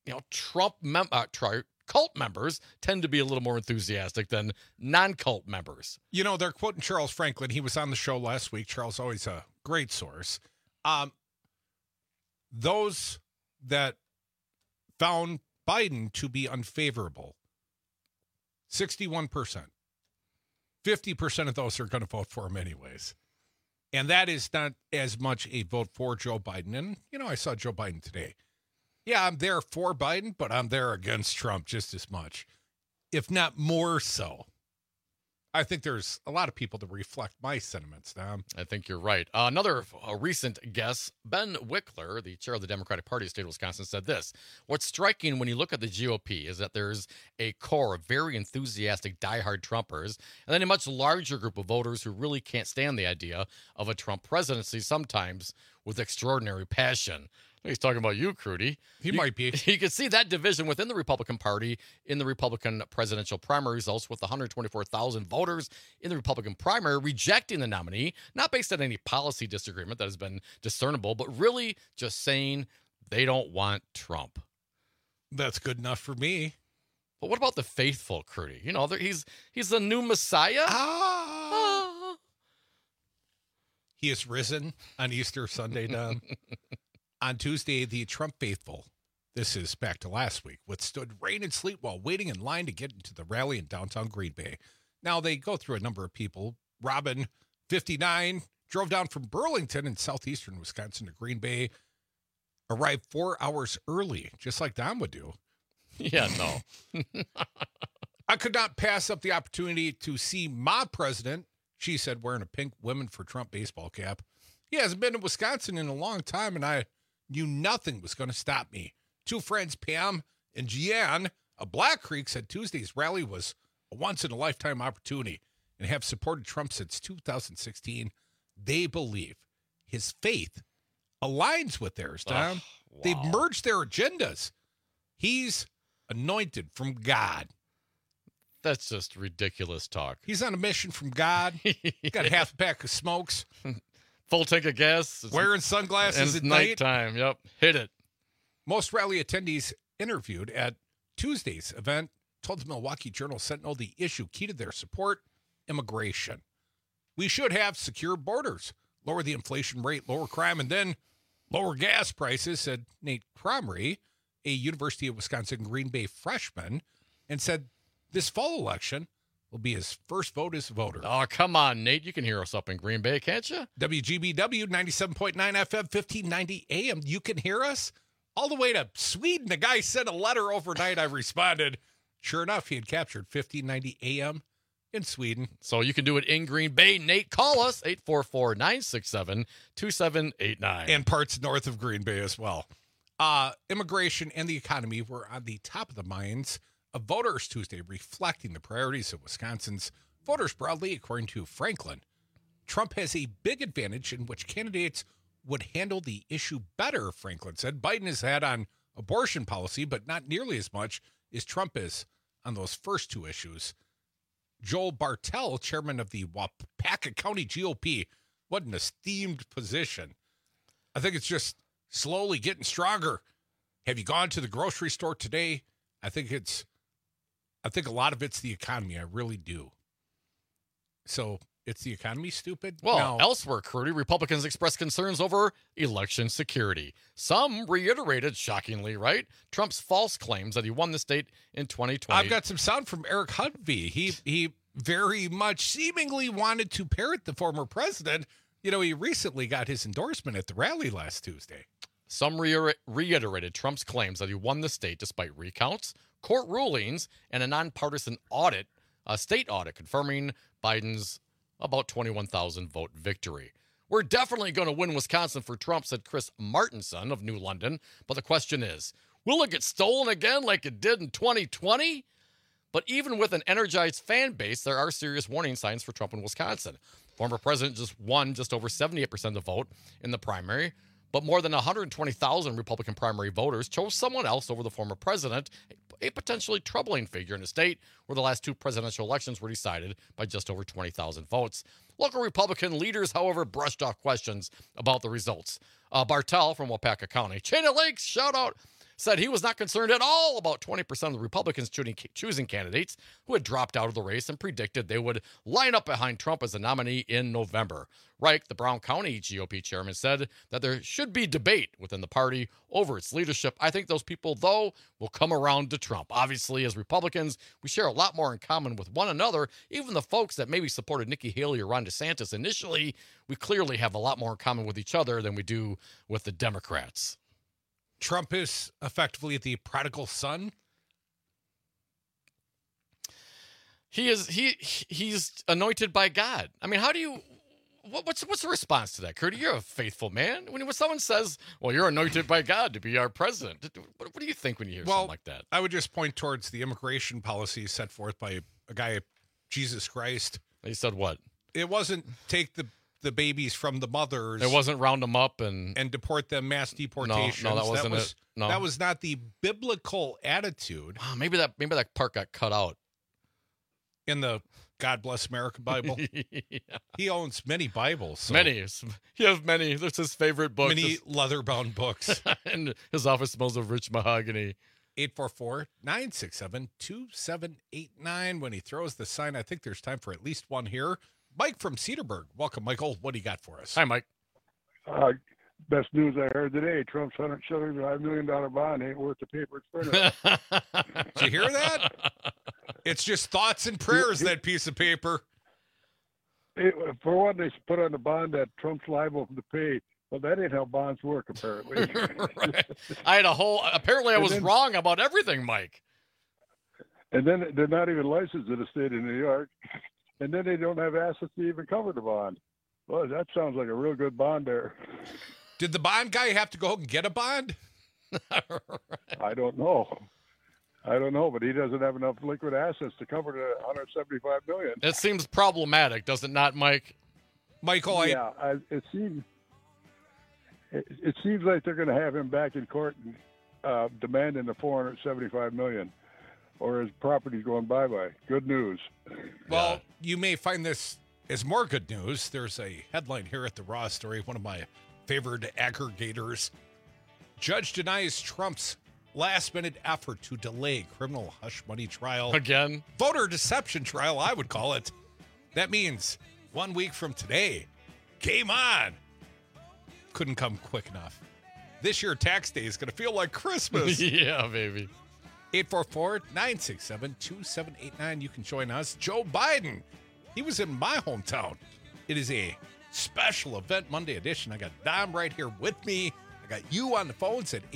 cult members tend to be a little more enthusiastic than non-cult members. You know, they're quoting Charles Franklin. He was on the show last week. Charles, always a great source. Those that found Biden to be unfavorable, 61%. 50% of those are going to vote for him anyways. And that is not as much a vote for Joe Biden. And, I saw Joe Biden today. Yeah, I'm there for Biden, but I'm there against Trump just as much, if not more so. I think there's a lot of people that reflect my sentiments, Tom. I think you're right. Another recent guest, Ben Wickler, the chair of the Democratic Party of the state of Wisconsin, said this. What's striking when you look at the GOP is that there's a core of very enthusiastic, diehard Trumpers, and then a much larger group of voters who really can't stand the idea of a Trump presidency, sometimes with extraordinary passion. He's talking about you, Crudy. He might be. You can see that division within the Republican Party in the Republican presidential primary results, with 124,000 voters in the Republican primary rejecting the nominee, not based on any policy disagreement that has been discernible, but really just saying they don't want Trump. That's good enough for me. But what about the faithful, Crudy? He's the new Messiah. He is risen on Easter Sunday, Don. On Tuesday, the Trump faithful, this is back to last week, withstood rain and sleet while waiting in line to get into the rally in downtown Green Bay. Now, they go through a number of people. Robin, 59, drove down from Burlington in southeastern Wisconsin to Green Bay, arrived 4 hours early, just like Don would do. Yeah, no. I could not pass up the opportunity to see my president, she said, wearing a pink Women for Trump baseball cap. He hasn't been to Wisconsin in a long time, and I knew nothing was going to stop me. Two friends, Pam and Jeanne of Black Creek, said Tuesday's rally was a once-in-a-lifetime opportunity and have supported Trump since 2016. They believe his faith aligns with theirs, Tom. Wow. They've merged their agendas. He's anointed from God. That's just ridiculous talk. He's on a mission from God. Got a half a pack of smokes. Full tank of gas. Wearing sunglasses at nighttime. Yep. Hit it. Most rally attendees interviewed at Tuesday's event told the Milwaukee Journal-Sentinel the issue key to their support, immigration. We should have secure borders, lower the inflation rate, lower crime, and then lower gas prices, said Nate Cromrie, a University of Wisconsin Green Bay freshman, and said this fall election will be his first vote as a voter. Oh, come on, Nate. You can hear us up in Green Bay, can't you? WGBW 97.9 FM, 1590 AM. You can hear us all the way to Sweden. The guy sent a letter overnight. I responded. Sure enough, he had captured 1590 AM in Sweden. So you can do it in Green Bay. Nate, call us, 844-967-2789. And parts north of Green Bay as well. Immigration and the economy were on the top of the minds of voters Tuesday, reflecting the priorities of Wisconsin's voters broadly, according to Franklin. Trump has a big advantage in which candidates would handle the issue better, Franklin said. Biden has had on abortion policy, but not nearly as much as Trump is on those first two issues. Joel Bartel, chairman of the Waupaca County GOP, what an esteemed position. I think it's just slowly getting stronger. Have you gone to the grocery store today? I think a lot of it's the economy. I really do. So it's the economy, stupid? Well, elsewhere, Crudy, Republicans expressed concerns over election security. Some reiterated, shockingly, right, Trump's false claims that he won the state in 2020. I've got some sound from Eric Hudvey. He very much seemingly wanted to parrot the former president. You know, he recently got his endorsement at the rally last Tuesday. Some reiterated Trump's claims that he won the state despite recounts, court rulings, and a nonpartisan audit, a state audit confirming Biden's about 21,000 vote victory. We're definitely going to win Wisconsin for Trump, said Chris Martinson of New London. But the question is, will it get stolen again like it did in 2020? But even with an energized fan base, there are serious warning signs for Trump in Wisconsin. Former president just won just over 78% of the vote in the primary, but more than 120,000 Republican primary voters chose someone else over the former president, a potentially troubling figure in a state where the last two presidential elections were decided by just over 20,000 votes. Local Republican leaders, however, brushed off questions about the results. Bartel from Waupaca County, Chain of Lakes, shout out, said he was not concerned at all about 20% of the Republicans choosing candidates who had dropped out of the race and predicted they would line up behind Trump as a nominee in November. Reich, the Brown County GOP chairman, said that there should be debate within the party over its leadership. I think those people, though, will come around to Trump. Obviously, as Republicans, we share a lot more in common with one another. Even the folks that maybe supported Nikki Haley or Ron DeSantis initially, we clearly have a lot more in common with each other than we do with the Democrats. Trump is effectively the prodigal son. He's anointed by God. I mean, how do you? What's the response to that, Curdy? You're a faithful man. When someone says, "Well, you're anointed by God to be our president," what do you think when you hear something like that? I would just point towards the immigration policy set forth by a guy, Jesus Christ. He said what? It wasn't take the babies from the mothers. It wasn't round them up and deport them, mass deportations. No, that wasn't it. No, that was not the biblical attitude. Oh, maybe that part got cut out in the God Bless America Bible. Yeah. He owns many Bibles. So. Many. He has many. That's his favorite book. Many leather-bound books. And his office smells of rich mahogany. 844-967-2789. When he throws the sign, I think there's time for at least one here. Mike from Cedarburg. Welcome, Michael. What do you got for us? Hi, Mike. Best news I heard today. Trump's $175 million bond ain't worth the paper it's printed. Did you hear that? It's just thoughts and prayers, that piece of paper. For one, they put on the bond that Trump's liable to pay. Well, that ain't how bonds work, apparently. Right. Apparently I was wrong about everything, Mike. And then they're not even licensed in the state of New York. And then they don't have assets to even cover the bond. Well, that sounds like a real good bond there. Did the bond guy have to go and get a bond? I don't know, but he doesn't have enough liquid assets to cover the $175 million. It seems problematic, does it not, Mike? Michael, it seems like they're going to have him back in court and demanding the $475 million. Or his property's going bye-bye. Good news. Well, you may find this as more good news. There's a headline here at the Raw Story, one of my favorite aggregators. Judge denies Trump's last-minute effort to delay criminal hush money trial. Again? Voter deception trial, I would call it. That means 1 week from today. Game on. Couldn't come quick enough. This year, tax day is going to feel like Christmas. Yeah, baby. 844-967-2789. You can join us. Joe Biden, he was in my hometown. It is a special event Monday edition. I got Dom right here with me. I got you on the phones at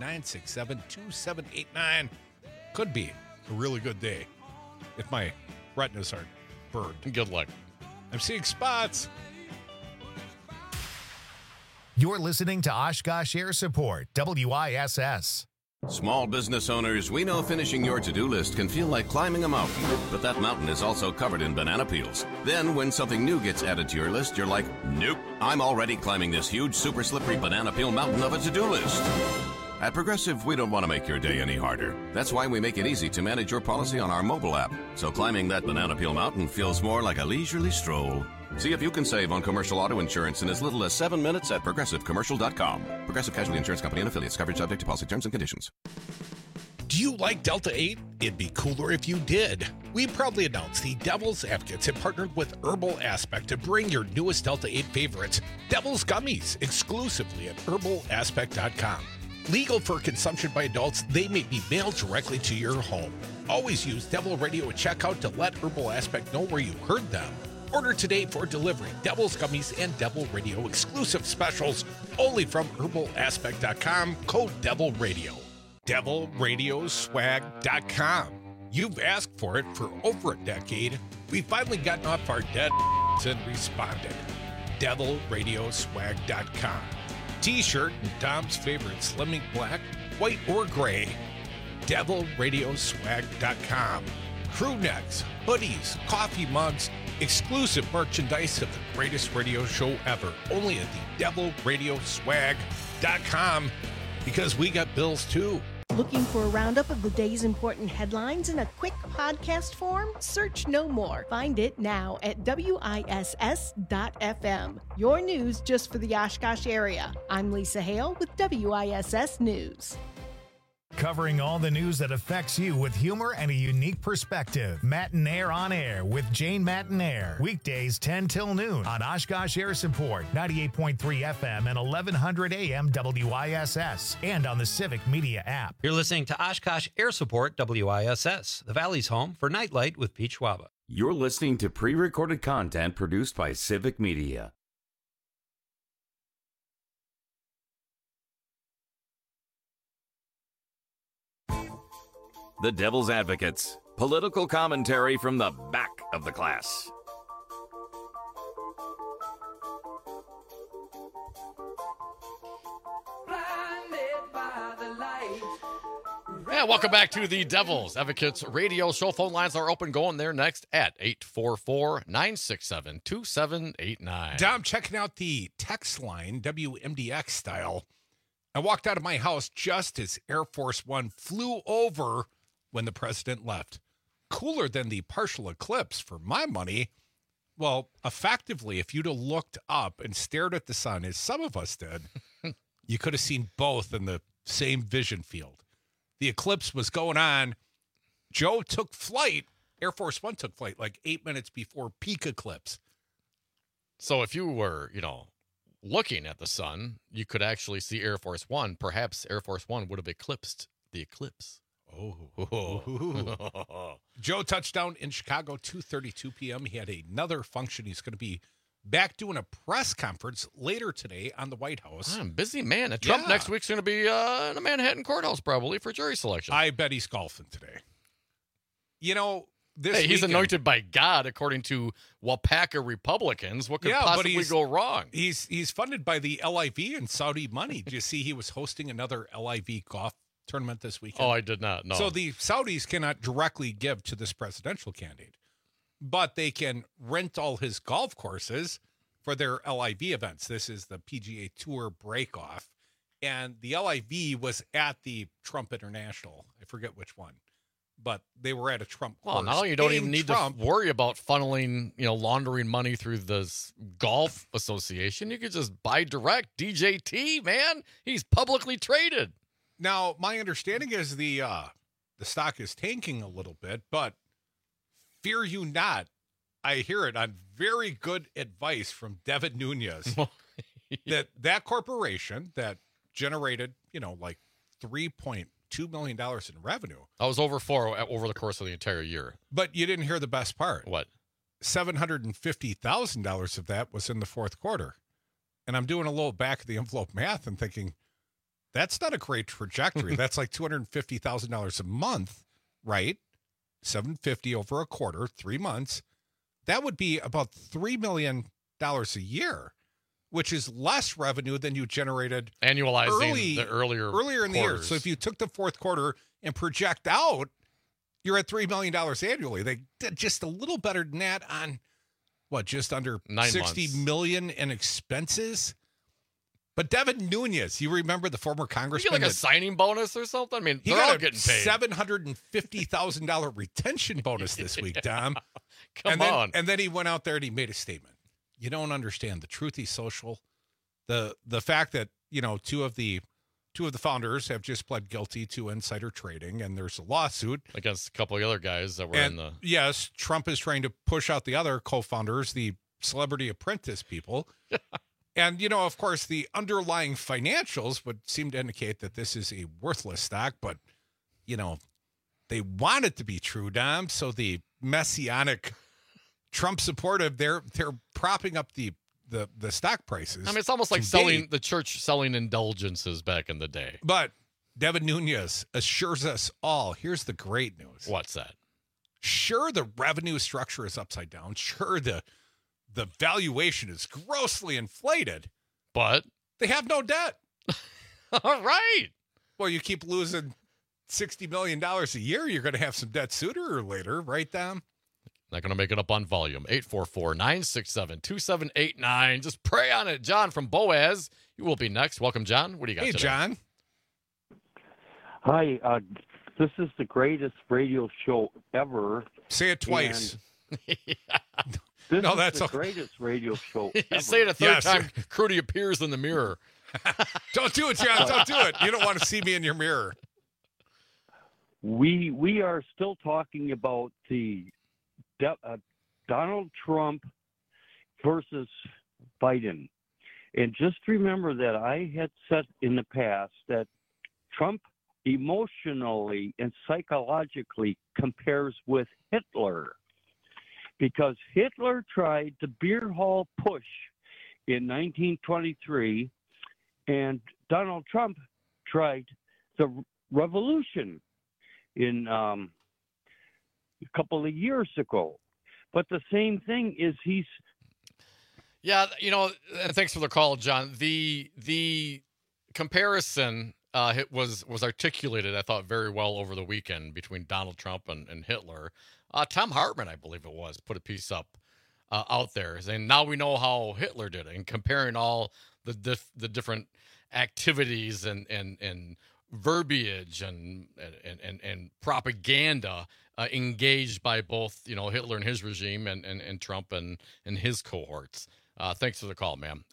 844-967-2789. Could be a really good day if my retinas aren't burned. Good luck. I'm seeing spots. You're listening to Oshkosh Air Support, WISS. Small business owners, we know finishing your to-do list can feel like climbing a mountain, but that mountain is also covered in banana peels. Then when something new gets added to your list, you're like, nope, I'm already climbing this huge, super slippery banana peel mountain of a to-do list. At Progressive, we don't want to make your day any harder. That's why we make it easy to manage your policy on our mobile app. So climbing that banana peel mountain feels more like a leisurely stroll. See if you can save on commercial auto insurance in as little as 7 minutes at ProgressiveCommercial.com. Progressive Casualty Insurance Company and affiliates. Coverage subject to policy terms and conditions. Do you like Delta 8? It'd be cooler if you did. We proudly announced the Devil's Advocates have partnered with Herbal Aspect to bring your newest Delta 8 favorites, Devil's Gummies, exclusively at herbalaspect.com. Legal for consumption by adults, they may be mailed directly to your home. Always use Devil Radio at checkout to let Herbal Aspect know where you heard them. Order today for delivery. Devil's Gummies and Devil Radio exclusive specials only from herbalaspect.com. Code Devil Radio. DevilRadioswag.com. You've asked for it for over a decade. We've finally gotten off our dead and responded. DevilRadioswag.com. T-shirt and Tom's favorite slimming black, white, or gray. DevilRadioswag.com. Crew necks, hoodies, coffee mugs, exclusive merchandise of the greatest radio show ever. Only at the DevilRadioswag.com, because we got bills too. Looking for a roundup of the day's important headlines in a quick podcast form? Search no more. Find it now at WISS.FM. Your news just for the Oshkosh area. I'm Lisa Hale with WISS News. Covering all the news that affects you with humor and a unique perspective. Matinaire on Air with Jane Matinaire. Weekdays 10 till noon on Oshkosh Air Support, 98.3 FM and 1100 AM WISS, and on the Civic Media app. You're listening to Oshkosh Air Support, WISS, the Valley's home for Nightlight with Pete Schwaba. You're listening to pre-recorded content produced by Civic Media. The Devil's Advocates. Political commentary from the back of the class. Yeah, welcome back to the Devil's Advocates radio show. Phone lines are open, going there next at 844-967-2789. Dom, checking out the text line, WMDX style. I walked out of my house just as Air Force One flew over when the president left. Cooler than the partial eclipse for my money. Well, effectively, if you'd have looked up and stared at the sun, as some of us did, you could have seen both in the same vision field. The eclipse was going on. Joe took flight. Air Force One took flight like 8 minutes before peak eclipse. So if you were, looking at the sun, you could actually see Air Force One. Perhaps Air Force One would have eclipsed the eclipse. Oh. Joe touched down in Chicago, 2:32 p.m. He had another function. He's going to be back doing a press conference later today on the White House. I'm busy man. Trump next week's going to be in a Manhattan courthouse probably for jury selection. I bet he's golfing today. He's weekend, anointed by God, according to Wapaka Republicans. What could possibly go wrong? He's funded by the LIV and Saudi money. Did you see he was hosting another LIV golf tournament this weekend? Oh, I did not know. So the Saudis cannot directly give to this presidential candidate, but they can rent all his golf courses for their LIV events. This is the PGA Tour breakoff, and the LIV was at the Trump International. I forget which one, but they were at a Trump course. Well, now you don't even need to worry about funneling, laundering money through the golf association. You could just buy direct. DJT, man, he's publicly traded. Now, my understanding is the stock is tanking a little bit, but fear you not, I hear it on very good advice from Devin Nunes that corporation that generated, like $3.2 million in revenue. That was over the course of the entire year. But you didn't hear the best part. What? $750,000 of that was in the fourth quarter. And I'm doing a little back of the envelope math and thinking, that's not a great trajectory. That's like $250,000 a month, right? $750 over a quarter, 3 months, that would be about $3 million a year, which is less revenue than you generated annualizing the earlier in the year. So if you took the fourth quarter and project out, you're at $3 million annually. They did just a little better than that on just under 60 million in expenses. But Devin Nunes, you remember the former congressman? You get like a signing bonus or something? I mean, he they're all got getting paid. $750,000 retention bonus this week, Dom. Come on. And then he went out there and he made a statement. You don't understand the Truthy Social, the fact that, two of the founders have just pled guilty to insider trading, and there's a lawsuit against a couple of other guys that were in the. Yes, Trump is trying to push out the other co-founders, the Celebrity Apprentice people. And, of course, the underlying financials would seem to indicate that this is a worthless stock, but, they want it to be true, Dom. So the messianic Trump supportive, they're propping up the stock prices. I mean, it's almost like the church selling indulgences back in the day. But Devin Nunes assures us all, here's the great news. What's that? Sure, the revenue structure is upside down. Sure, the valuation is grossly inflated. But they have no debt. All right. Well, you keep losing $60 million a year, you're going to have some debt sooner or later, right, Dom? Not going to make it up on volume. 844-967-2789. Just pray on it. John from Boaz, you will be next. Welcome, John. What do you got today? John. Hi. This is the greatest radio show ever. Say it twice. This is the greatest radio show ever. You say it a third time, Crudy appears in the mirror. Don't do it, John. Don't do it. You don't want to see me in your mirror. We are still talking about the Donald Trump versus Biden. And just remember that I had said in the past that Trump emotionally and psychologically compares with Hitler, because Hitler tried the beer hall push in 1923, and Donald Trump tried the revolution in a couple of years ago. But the same thing is Yeah, thanks for the call, John. The comparison was articulated, I thought, very well over the weekend between Donald Trump and Hitler. Tom Hartman, I believe it was, put a piece up out there saying, now we know how Hitler did it, and comparing all the different activities and verbiage and propaganda engaged by both Hitler and his regime and Trump and his cohorts. Thanks for the call, ma'am.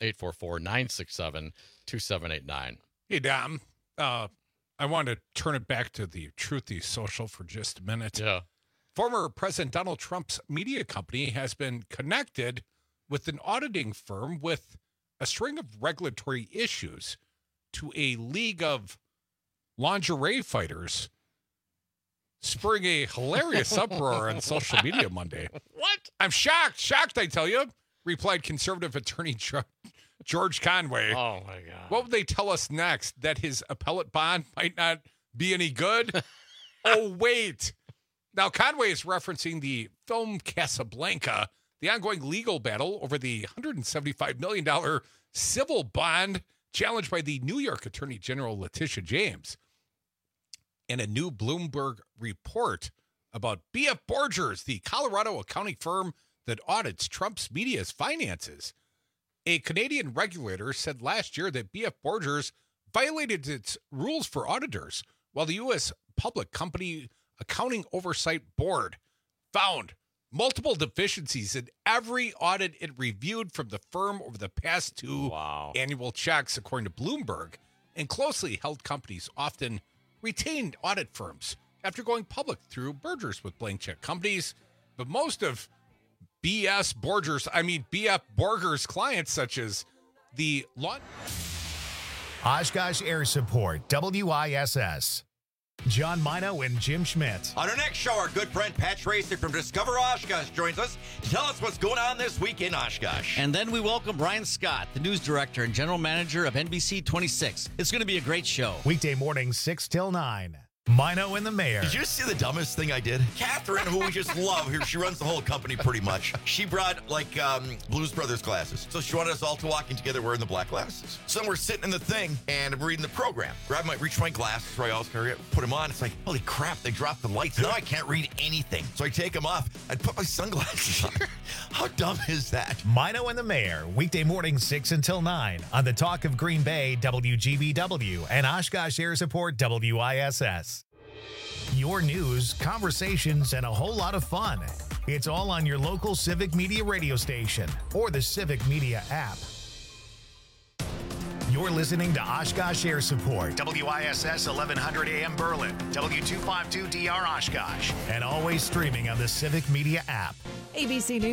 844-967-2789. Hey, Dom. I want to turn it back to the Truthy Social for just a minute. Yeah. Former President Donald Trump's media company has been connected with an auditing firm with a string of regulatory issues to a league of lingerie fighters, spurring a hilarious uproar on social media Monday. What? I'm shocked, I tell you, replied conservative attorney George Conway. Oh, my God. What would they tell us next? That his appellate bond might not be any good? Oh, wait. Now, Conway is referencing the film Casablanca, the ongoing legal battle over the $175 million civil bond challenged by the New York Attorney General Letitia James. In a new Bloomberg report about B.F. Borgers, the Colorado accounting firm that audits Trump's media's finances, a Canadian regulator said last year that B.F. Borgers violated its rules for auditors, while the U.S. Public Company Accounting Oversight Board found multiple deficiencies in every audit it reviewed from the firm over the past two annual checks, according to Bloomberg. And closely held companies often retained audit firms after going public through mergers with blank check companies. But most of B.F. Borgers' clients, such as the Oshkosh Air Support, WISS. John Mino and Jim Schmidt. On our next show, our good friend Pat Tracy from Discover Oshkosh joins us to tell us what's going on this week in Oshkosh. And then we welcome Brian Scott, the news director and general manager of NBC 26. It's going to be a great show. Weekday mornings, 6 till 9. Mino and the Mayor. Did you see the dumbest thing I did? Catherine, who we just love here, she runs the whole company pretty much. She brought Blues Brothers glasses. So she wanted us all to walk in together wearing the black glasses. So we're sitting in the thing and I'm reading the program. Reach my glasses, right? I'll put them on. It's like, holy crap, they dropped the lights. Now I can't read anything. So I take them off and put my sunglasses on. How dumb is that? Mino and the Mayor, weekday morning 6 until 9 on the Talk of Green Bay, WGBW, and Oshkosh Air Support, WISS. Your news, conversations, and a whole lot of fun. It's all on your local Civic Media radio station or the Civic Media app. You're listening to Oshkosh Air Support, WISS 1100 AM Berlin, W252DR Oshkosh, and always streaming on the Civic Media app. ABC News.